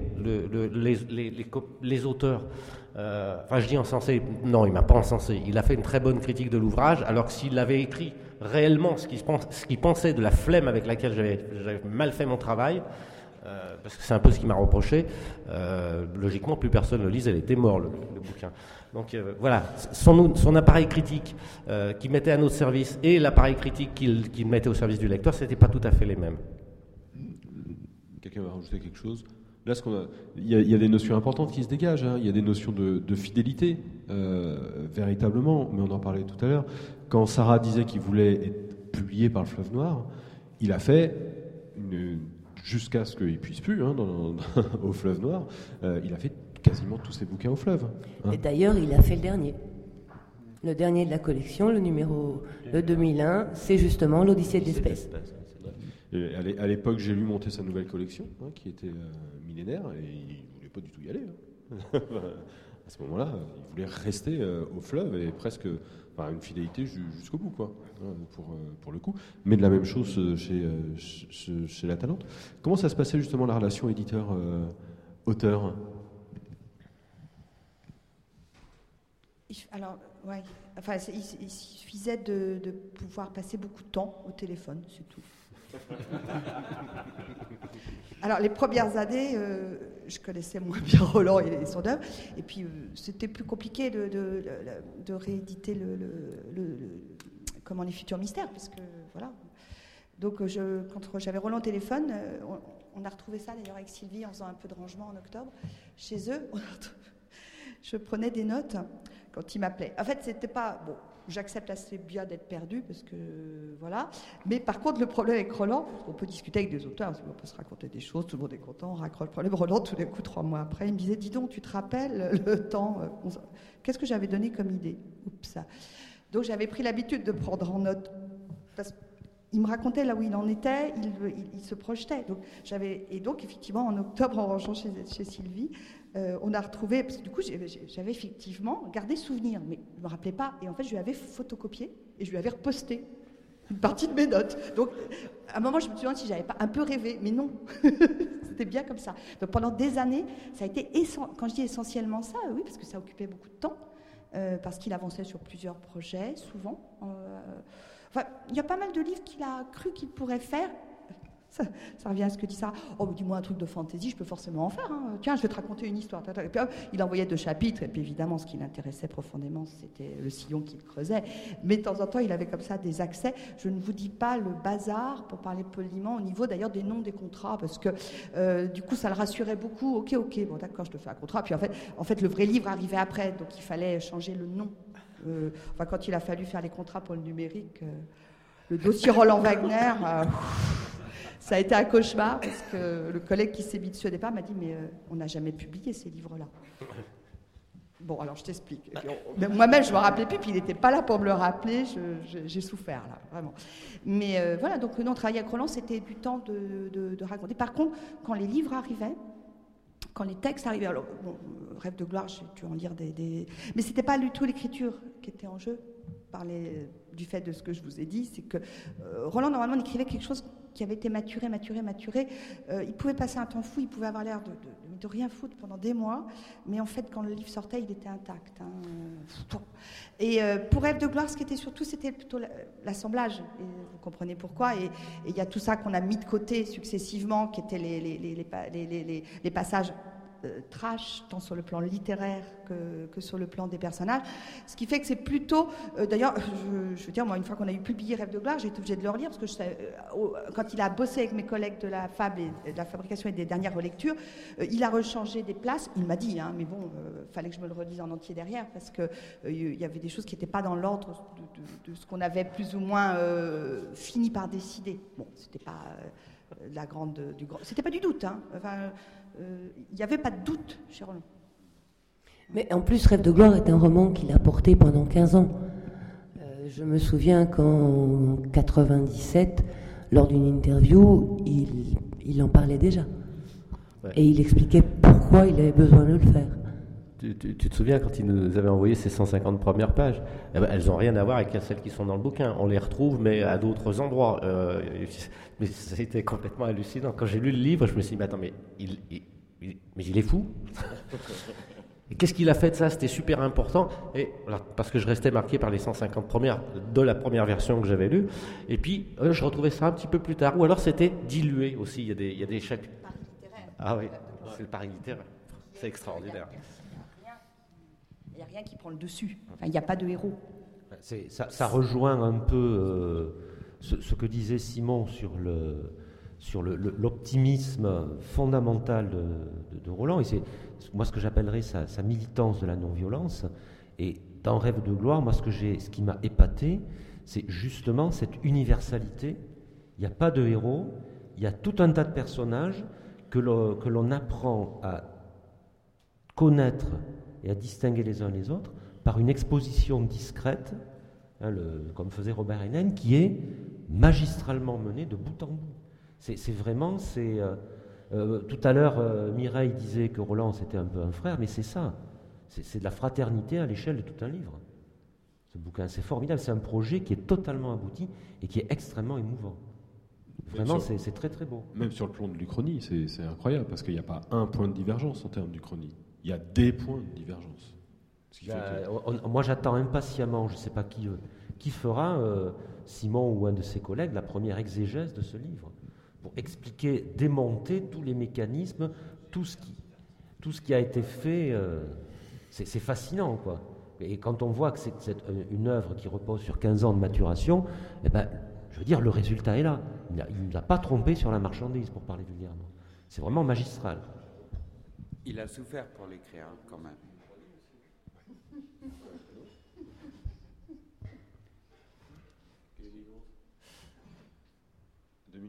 les auteurs. Je dis encensé, non, il ne m'a pas encensé. Il a fait une très bonne critique de l'ouvrage, alors que s'il avait écrit réellement ce qu'il pensait de la flemme avec laquelle j'avais mal fait mon travail, parce que c'est un peu ce qu'il m'a reproché, logiquement, plus personne ne le lisait, il était mort, le bouquin. Donc voilà, son appareil critique qu'il mettait à notre service et l'appareil critique qu'il mettait au service du lecteur, ce n'était pas tout à fait les mêmes. Quelqu'un va rajouter quelque chose? Là, il y a des notions importantes qui se dégagent. Hein. Il y a des notions de fidélité, véritablement. Mais on en parlait tout à l'heure. Quand Sarah disait qu'il voulait être publié par le Fleuve Noir, il a fait, jusqu'à ce qu'il ne puisse plus, hein, au Fleuve Noir, il a fait quasiment tous ses bouquins au Fleuve. Hein. Et d'ailleurs, il a fait le dernier. Le dernier de la collection, le 2001, c'est justement l'Odyssée de l'espèce. À l'époque, j'ai lu monter sa nouvelle collection, hein, qui était millénaire, et il ne voulait pas du tout y aller. Hein. À ce moment-là, il voulait rester au Fleuve et presque une fidélité jusqu'au bout, quoi, hein, pour le coup. Mais de la même chose chez La Talente. Comment ça se passait justement la relation éditeur-auteur? Alors, ouais. Il suffisait de pouvoir passer beaucoup de temps au téléphone, c'est tout. Alors les premières années, je connaissais moins bien Roland et son œuvre, et puis c'était plus compliqué de rééditer les futurs mystères, parce que voilà. Donc quand j'avais Roland au téléphone, on a retrouvé ça d'ailleurs avec Sylvie en faisant un peu de rangement en octobre chez eux. Je prenais des notes quand il m'appelait. En fait, c'était pas bon. J'accepte assez bien d'être perdu parce que voilà. Mais par contre, le problème avec Roland, on peut discuter avec des auteurs, on peut se raconter des choses, tout le monde est content, on raccroche le problème. Roland, tout d'un coup, 3 mois après, il me disait, dis donc, tu te rappelles le temps qu'est-ce que j'avais donné comme idée? Oups. Donc j'avais pris l'habitude de prendre en note parce qu'il me racontait là où il en était, il se projetait. Donc effectivement, en octobre, en rangeant chez Sylvie, on a retrouvé, parce que du coup, j'avais effectivement gardé souvenir, mais je ne me rappelais pas. Et en fait, je lui avais photocopié et je lui avais reposté une partie de mes notes. Donc, à un moment, je me suis demandé si je n'avais pas un peu rêvé, mais non, c'était bien comme ça. Donc, pendant des années, ça a été, quand je dis essentiellement ça, oui, parce que ça occupait beaucoup de temps, parce qu'il avançait sur plusieurs projets, souvent. Il y a pas mal de livres qu'il a cru qu'il pourrait faire. Ça revient à ce que dit Sarah. Oh, dis-moi un truc de fantaisie, je peux forcément en faire. Hein. Tiens, je vais te raconter une histoire. Et puis, il envoyait 2 chapitres, et puis évidemment, ce qui l'intéressait profondément, c'était le sillon qu'il creusait. Mais de temps en temps, il avait comme ça des accès. Je ne vous dis pas le bazar, pour parler poliment, au niveau d'ailleurs des noms des contrats, parce que du coup, ça le rassurait beaucoup. Ok, bon d'accord, je te fais un contrat. Puis en fait, le vrai livre arrivait après, donc il fallait changer le nom. Quand il a fallu faire les contrats pour le numérique, le dossier Roland Wagner... ça a été un cauchemar parce que le collègue qui s'est mis dessus au départ m'a dit mais on n'a jamais publié ces livres-là. Bon, alors je t'explique. Moi-même, je ne me rappelais plus, puis il n'était pas là pour me le rappeler. J'ai souffert, là, vraiment. Mais voilà, donc nous, on travaillait avec Roland, c'était du temps de raconter. Par contre, quand les livres arrivaient, quand les textes arrivaient, alors, bon, Rêve de gloire, j'ai dû en lire des... Mais ce n'était pas du tout l'écriture qui était en jeu, du fait de ce que je vous ai dit. C'est que Roland, normalement, écrivait quelque chose qui avait été maturé. Il pouvait passer un temps fou, il pouvait avoir l'air de rien foutre pendant des mois, mais en fait, quand le livre sortait, il était intact. Et pour Rêve de gloire, ce qui était surtout, c'était plutôt l'assemblage. Et vous comprenez pourquoi. Et il y a tout ça qu'on a mis de côté successivement, qui étaient les passages trash, tant sur le plan littéraire que sur le plan des personnages. Ce qui fait que c'est plutôt... D'ailleurs, je veux dire, moi, une fois qu'on a eu publié Rêve de gloire, j'ai été obligée de le relire, parce que quand il a bossé avec mes collègues de la Fable et de la fabrication et des dernières relectures, il a rechangé des places. Il m'a dit, mais bon, fallait que je me le relise en entier derrière, parce qu'il y avait des choses qui n'étaient pas dans l'ordre de ce qu'on avait plus ou moins fini par décider. Bon, c'était pas... c'était pas du doute, hein. Enfin, il n'y avait pas de doute chez Roland. Mais en plus, Rêve de gloire est un roman qu'il a porté pendant 15 ans. Je me souviens qu'en 97, lors d'une interview, il en parlait déjà. Ouais. Et il expliquait pourquoi il avait besoin de le faire. Tu te souviens quand il nous avait envoyé ces 150 premières pages, elles n'ont rien à voir avec celles qui sont dans le bouquin. On les retrouve, mais à d'autres endroits. Mais c'était complètement hallucinant. Quand j'ai lu le livre, je me suis dit, mais attends, mais il est fou. Et qu'est-ce qu'il a fait de ça? C'était super important. Et voilà, parce que je restais marqué par les 150 premières de la première version que j'avais lue. Et puis, je retrouvais ça un petit peu plus tard. Ou alors c'était dilué aussi. Il y a des chapitres. Ah oui, c'est le Paris littéraire. C'est extraordinaire. Il n'y a rien qui prend le dessus. Enfin, il n'y a pas de héros. Ça rejoint un peu ce que disait Simon sur l'optimisme fondamental de Roland. Et c'est moi ce que j'appellerais sa militance de la non-violence. Et dans Rêve de gloire, moi ce qui m'a épaté, c'est justement cette universalité. Il n'y a pas de héros, il y a tout un tas de personnages que l'on apprend à connaître et à distinguer les uns les autres par une exposition discrète, comme faisait Robert Heinlein, qui est magistralement menée de bout en bout. C'est vraiment... tout à l'heure, Mireille disait que Roland, c'était un peu un frère, mais c'est ça. C'est de la fraternité à l'échelle de tout un livre. Ce bouquin, c'est formidable. C'est un projet qui est totalement abouti et qui est extrêmement émouvant. Vraiment, c'est très très beau. Même sur le plan de l'Uchronie, c'est incroyable, parce qu'il n'y a pas un point de divergence en termes d'Uchronie. Il y a des points de divergence. Moi, j'attends impatiemment, je ne sais pas qui fera, Simon ou un de ses collègues, la première exégèse de ce livre, pour expliquer, démonter tous les mécanismes, tout ce qui a été fait. C'est fascinant, quoi. Et quand on voit que c'est une œuvre qui repose sur 15 ans de maturation, je veux dire, le résultat est là. Il ne nous a pas trompé sur la marchandise, pour parler vulgairement. C'est vraiment magistral. Il a souffert pour l'écrire, quand même. 2011 ?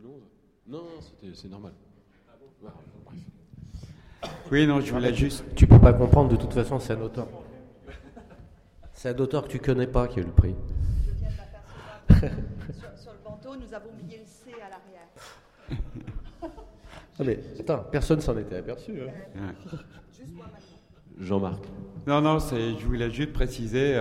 Non, c'est normal. Bref. Oui, non, je voulais juste... Tu peux pas comprendre, de toute façon, c'est un auteur. C'est un auteur que tu connais pas qui a eu le prix. Je viens de m'apercevoir sur le bandeau, nous avons mis le C à l'arrière. Ah mais attends, personne s'en était aperçu. Hein. Juste moi maintenant. Jean-Marc. Non, je voulais juste préciser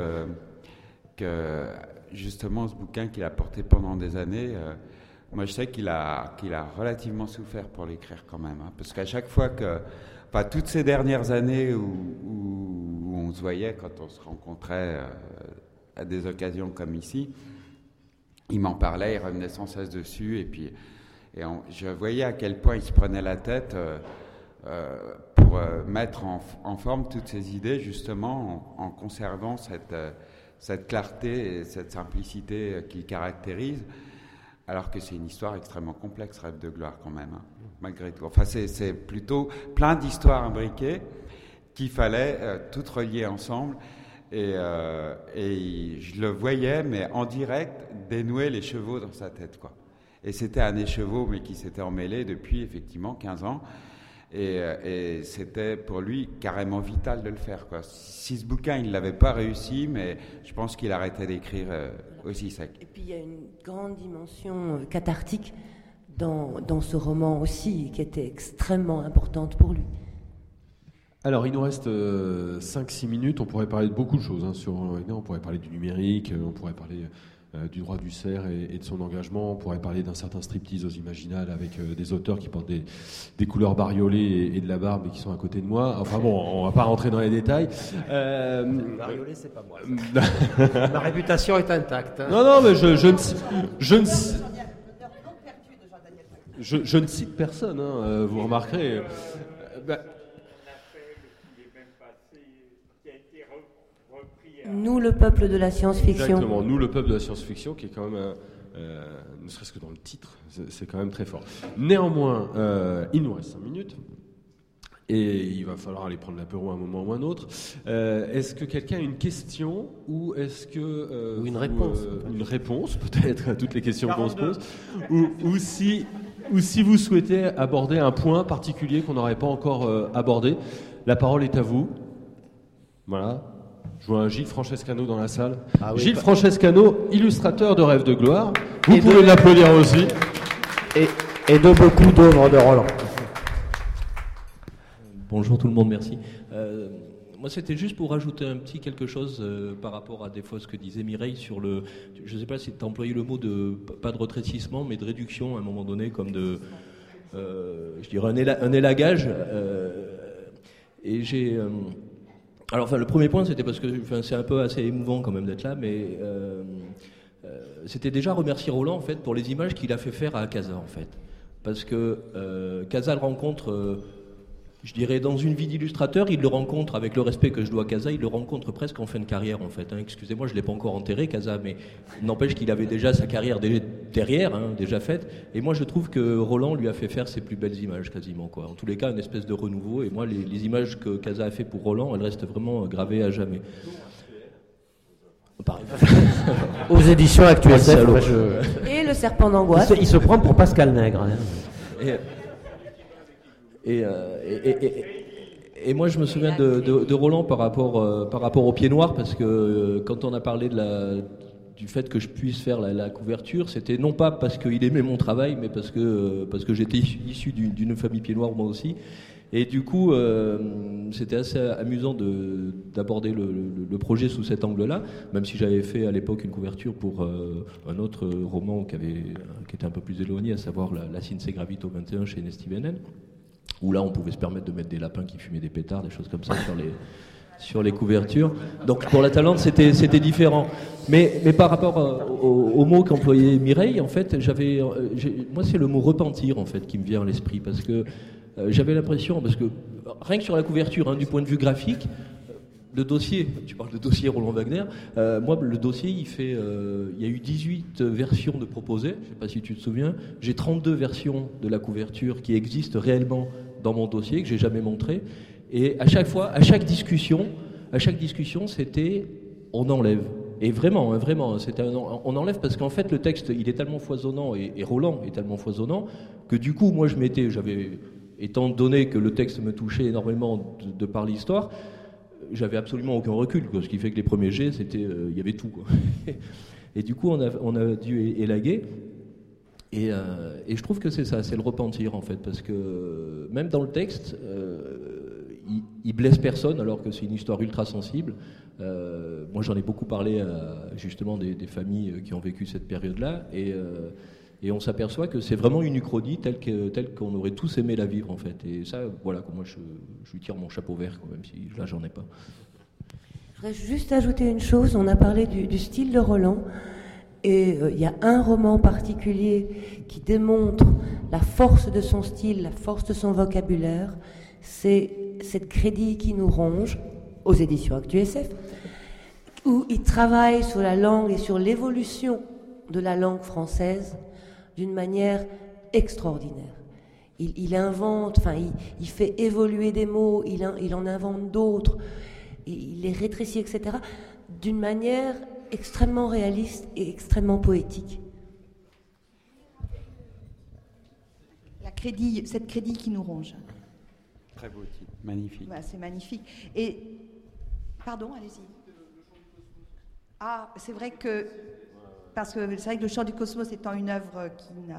que justement ce bouquin qu'il a porté pendant des années, moi je sais qu'il a relativement souffert pour l'écrire quand même, hein, parce qu'à chaque fois toutes ces dernières années où on se voyait quand on se rencontrait à des occasions comme ici, il m'en parlait, il revenait sans cesse dessus, et je voyais à quel point il se prenait la tête pour mettre en forme toutes ces idées, justement, en conservant cette clarté et cette simplicité qui le caractérise, alors que c'est une histoire extrêmement complexe, Rêve de gloire, quand même, hein, malgré tout. Enfin, c'est plutôt plein d'histoires imbriquées qu'il fallait toutes relier ensemble, et je le voyais, mais en direct, dénouer les chevaux dans sa tête, quoi. Et c'était un écheveau, mais qui s'était emmêlé depuis, effectivement, 15 ans. Et c'était pour lui carrément vital de le faire, quoi. Si ce bouquin, il ne l'avait pas réussi, mais je pense qu'il arrêtait d'écrire aussi sec. Et puis il y a une grande dimension cathartique dans ce roman aussi, qui était extrêmement importante pour lui. Alors, il nous reste 5-6 minutes. On pourrait parler de beaucoup de choses, hein, sur on pourrait parler du numérique, on pourrait parler du droit du cerf et de son engagement. On pourrait parler d'un certain striptease aux Imaginales avec des auteurs qui portent des couleurs bariolées et de la barbe et qui sont à côté de moi. Enfin bon, on va pas rentrer dans les détails. Bariolé, c'est pas moi. Ma réputation est intacte. Hein. Non, mais je ne cite personne, hein, vous remarquerez. Nous, le peuple de la science-fiction. Exactement, nous, le peuple de la science-fiction, qui est quand même, ne serait-ce que dans le titre, c'est quand même très fort. Néanmoins, il nous reste 5 minutes. Et il va falloir aller prendre l'apéro à un moment ou un autre. Est-ce que quelqu'un a une question ou est-ce que ou une réponse une réponse peut-être à toutes les questions qu'on se pose, ou si vous souhaitez aborder un point particulier qu'on n'aurait pas encore abordé, la parole est à vous. Voilà. Je vois un Gilles Francescano dans la salle. Ah oui, Gilles Francescano, illustrateur de Rêve de gloire. Vous pouvez l'applaudir aussi. Et de beaucoup d'œuvres de Roland. Bonjour tout le monde, merci. Moi, c'était juste pour rajouter un petit quelque chose par rapport à des fois ce que disait Mireille sur le... Je ne sais pas si tu as employé le mot de... pas de rétrécissement, mais de réduction à un moment donné, comme de... je dirais un élagage. Et j'ai... alors, enfin, le premier point, c'était parce que c'est un peu assez émouvant quand même d'être là, mais c'était déjà remercier Roland, en fait, pour les images qu'il a fait faire à Casa, en fait. Parce que Casa le rencontre... je dirais, dans une vie d'illustrateur, il le rencontre, avec le respect que je dois à Casa, il le rencontre presque en fin de carrière, en fait. Hein. Excusez-moi, je ne l'ai pas encore enterré, Casa, mais n'empêche qu'il avait déjà sa carrière derrière, hein, déjà faite. Et moi, je trouve que Roland lui a fait faire ses plus belles images, quasiment, quoi. En tous les cas, une espèce de renouveau. Et moi, les images que Casa a fait pour Roland, elles restent vraiment gravées à jamais. Aux éditions actuelles. Et le serpent d'angoisse. Il se prend pour Pascal Nègre. Hein. Et moi, je me souviens de Roland par rapport au Pied Noir, parce que quand on a parlé du fait que je puisse faire la couverture, c'était non pas parce qu'il aimait mon travail, mais parce que j'étais issu d'une famille Pied Noir moi aussi. Et du coup, c'était assez amusant d'aborder le projet sous cet angle-là, même si j'avais fait à l'époque une couverture pour un autre roman qui était un peu plus éloigné, à savoir La Cinzé Gravito 21 chez Nesty Venen, où là on pouvait se permettre de mettre des lapins qui fumaient des pétards, des choses comme ça sur les couvertures. Donc pour la Talente c'était différent. Mais par rapport au mot qu'employait Mireille, en fait, moi c'est le mot repentir en fait qui me vient à l'esprit, parce que j'avais l'impression, parce que rien que sur la couverture, hein, du point de vue graphique, le dossier, tu parles de dossier Roland Wagner, moi le dossier il y a eu 18 versions de proposées, je ne sais pas si tu te souviens, j'ai 32 versions de la couverture qui existent réellement dans mon dossier, que j'ai jamais montré, et à chaque fois, à chaque discussion c'était on enlève. Et vraiment, on enlève, parce qu'en fait le texte il est tellement foisonnant et Roland est tellement foisonnant que du coup moi étant donné que le texte me touchait énormément de par l'histoire, j'avais absolument aucun recul, quoi, ce qui fait que les premiers jets, il y avait tout, quoi. Et du coup, on a dû élaguer. Et je trouve que c'est ça, c'est le repentir, en fait, parce que même dans le texte, il blesse personne, alors que c'est une histoire ultra sensible. Moi, j'en ai beaucoup parlé justement des familles qui ont vécu cette période-là, et on s'aperçoit que c'est vraiment une uchronie telle qu'on aurait tous aimé la vivre, en fait. Et ça, voilà, moi je lui tire mon chapeau vert, même si là j'en ai pas. Je voudrais juste ajouter une chose. On a parlé du style de Roland, et il y a un roman particulier qui démontre la force de son style, la force de son vocabulaire. C'est cette Crédit qui nous ronge, aux éditions ActuSF, où il travaille sur la langue et sur l'évolution de la langue française d'une manière extraordinaire. Il invente, il fait évoluer des mots, il en invente d'autres, il les rétrécit, etc., d'une manière extrêmement réaliste et extrêmement poétique. Cette Crédit qui nous ronge. Très beau titre, magnifique. Bah, c'est magnifique. Et, pardon, allez-y. Ah, c'est vrai que... Parce que c'est vrai que Le Chant du Cosmos étant une œuvre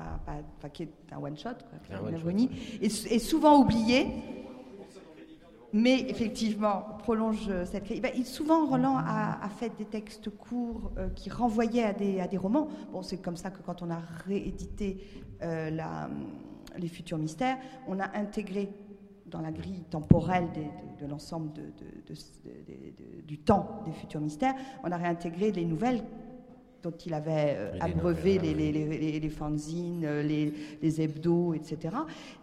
qui est un one-shot, une œuvre unie, est souvent oubliée, Mais effectivement, prolonge cette... souvent, Roland a fait des textes courts qui renvoyaient à des romans. Bon, c'est comme ça que quand on a réédité les Futurs Mystères, on a intégré dans la grille temporelle de l'ensemble du temps des Futurs Mystères, on a réintégré les nouvelles dont il avait abreuvé les fanzines, les hebdos, etc.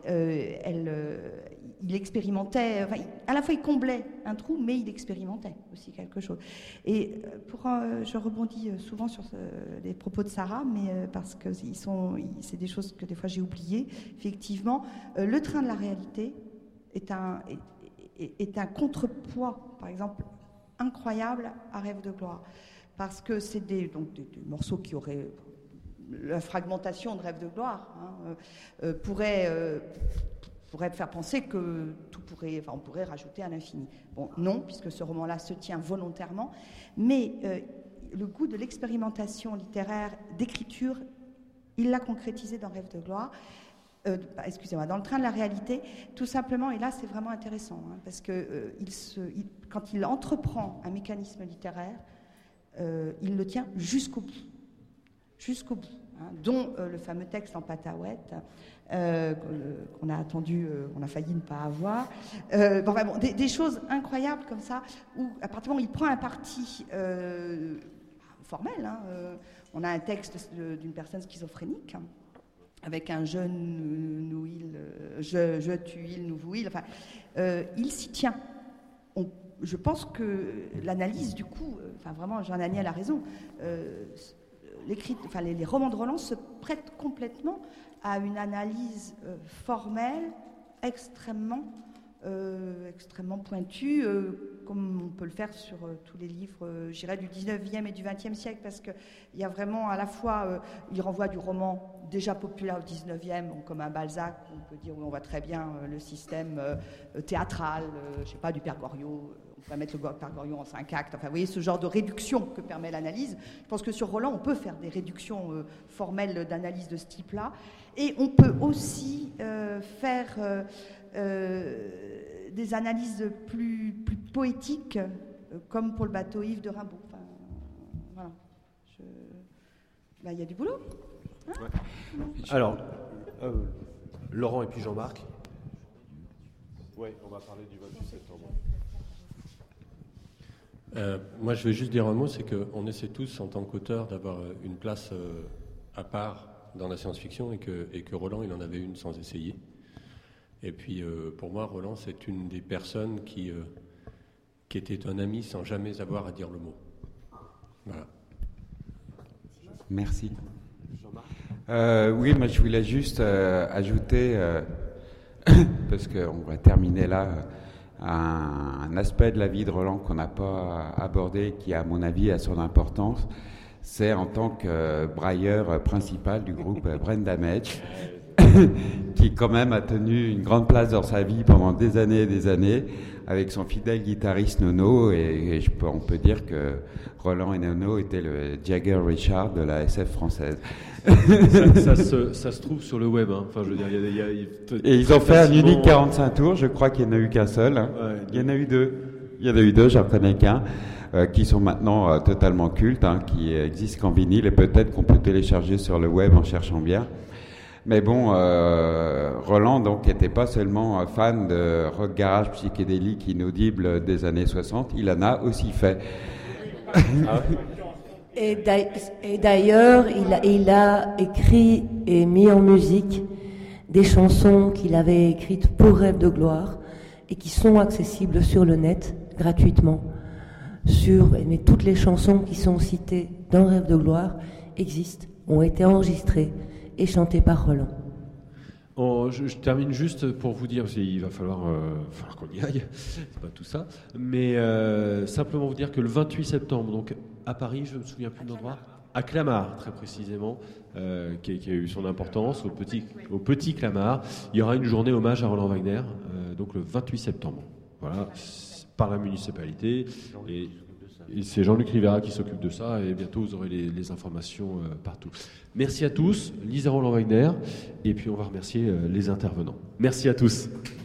Il expérimentait, à la fois il comblait un trou, mais il expérimentait aussi quelque chose. Et je rebondis souvent sur les propos de Sarah, mais parce que c'est des choses que des fois j'ai oubliées. Effectivement, le train de la réalité est un contrepoids, par exemple, incroyable à Rêve de gloire. Parce que c'est des morceaux qui auraient... La fragmentation de Rêve de gloire pourrait faire penser que on pourrait rajouter à l'infini. Bon, non, puisque ce roman-là se tient volontairement, mais le goût de l'expérimentation littéraire, d'écriture, il l'a concrétisé dans Rêve de gloire. Dans le train de la réalité, tout simplement, et là c'est vraiment intéressant, parce que quand il entreprend un mécanisme littéraire, il le tient jusqu'au bout, dont le fameux texte en pataouette qu'on a attendu, on a failli ne pas avoir. Des choses incroyables comme ça, où à partir du moment où il prend un parti formel, on a un texte d'une personne schizophrénique, avec un jeune nous-il, je tu-il, nous vous-il, il s'y tient. Je pense que l'analyse, du coup, vraiment, Jean-Daniel a raison, les romans de Roland se prêtent complètement à une analyse formelle extrêmement pointue, comme on peut le faire sur tous les livres, je dirais, du 19e et du 20e siècle, parce qu'il y a vraiment à la fois, il renvoie du roman déjà populaire au 19e, comme un Balzac, on peut dire, où on voit très bien le système théâtral, je sais pas, du Père Goriot. On va mettre le Père Goriot en 5 actes. Vous voyez, ce genre de réduction que permet l'analyse. Je pense que sur Roland, on peut faire des réductions formelles d'analyse de ce type-là. Et on peut aussi faire des analyses plus poétiques, comme pour le bateau Yves de Rimbaud. Voilà. Il y a du boulot. Alors, Laurent et puis Jean-Marc. Oui, on va parler du 28 septembre. Moi, je vais juste dire un mot, c'est qu'on essaie tous, en tant qu'auteur, d'avoir une place à part dans la science-fiction et que Roland, il en avait une sans essayer. Et puis, pour moi, Roland, c'est une des personnes qui était un ami sans jamais avoir à dire le mot. Voilà. Merci. Oui, moi, je voulais juste ajouter, parce qu'on va terminer là, un aspect de la vie de Roland qu'on n'a pas abordé, qui, à mon avis, a son importance, c'est en tant que brailleur principal du groupe Brain Damage, qui quand même a tenu une grande place dans sa vie pendant des années, avec son fidèle guitariste Nono, et on peut dire que Roland et Nono étaient le Jagger Richard de la SF française. Ça se trouve sur le web. Enfin, je veux dire, et ils ont fait un unique 45 tours. Je crois qu'il n'y en a eu qu'un seul. Ouais, il y en a eu deux. J'en connais qu'un, qui sont maintenant totalement cultes, qui existent qu'en vinyle, et peut-être qu'on peut télécharger sur le web en cherchant bien. Mais bon, Roland donc n'était pas seulement fan de rock garage psychédélique inaudible des années 60, il en a aussi fait. Et d'ailleurs, il a écrit et mis en musique des chansons qu'il avait écrites pour Rêve de gloire et qui sont accessibles sur le net gratuitement. Mais toutes les chansons qui sont citées dans Rêve de gloire existent, ont été enregistrées et chantées par Roland. Je termine juste pour vous dire, il va falloir qu'on y aille, c'est pas tout ça, mais simplement vous dire que le 28 septembre, donc à Paris, je ne me souviens plus de l'endroit, à Clamart très précisément, qui a eu son importance, au petit Clamart, il y aura une journée hommage à Roland Wagner, donc le 28 septembre, voilà, par la municipalité, et c'est Jean-Luc Rivera qui s'occupe de ça, et bientôt vous aurez les informations partout. Merci à tous, lisez Roland Wagner, et puis on va remercier les intervenants. Merci à tous.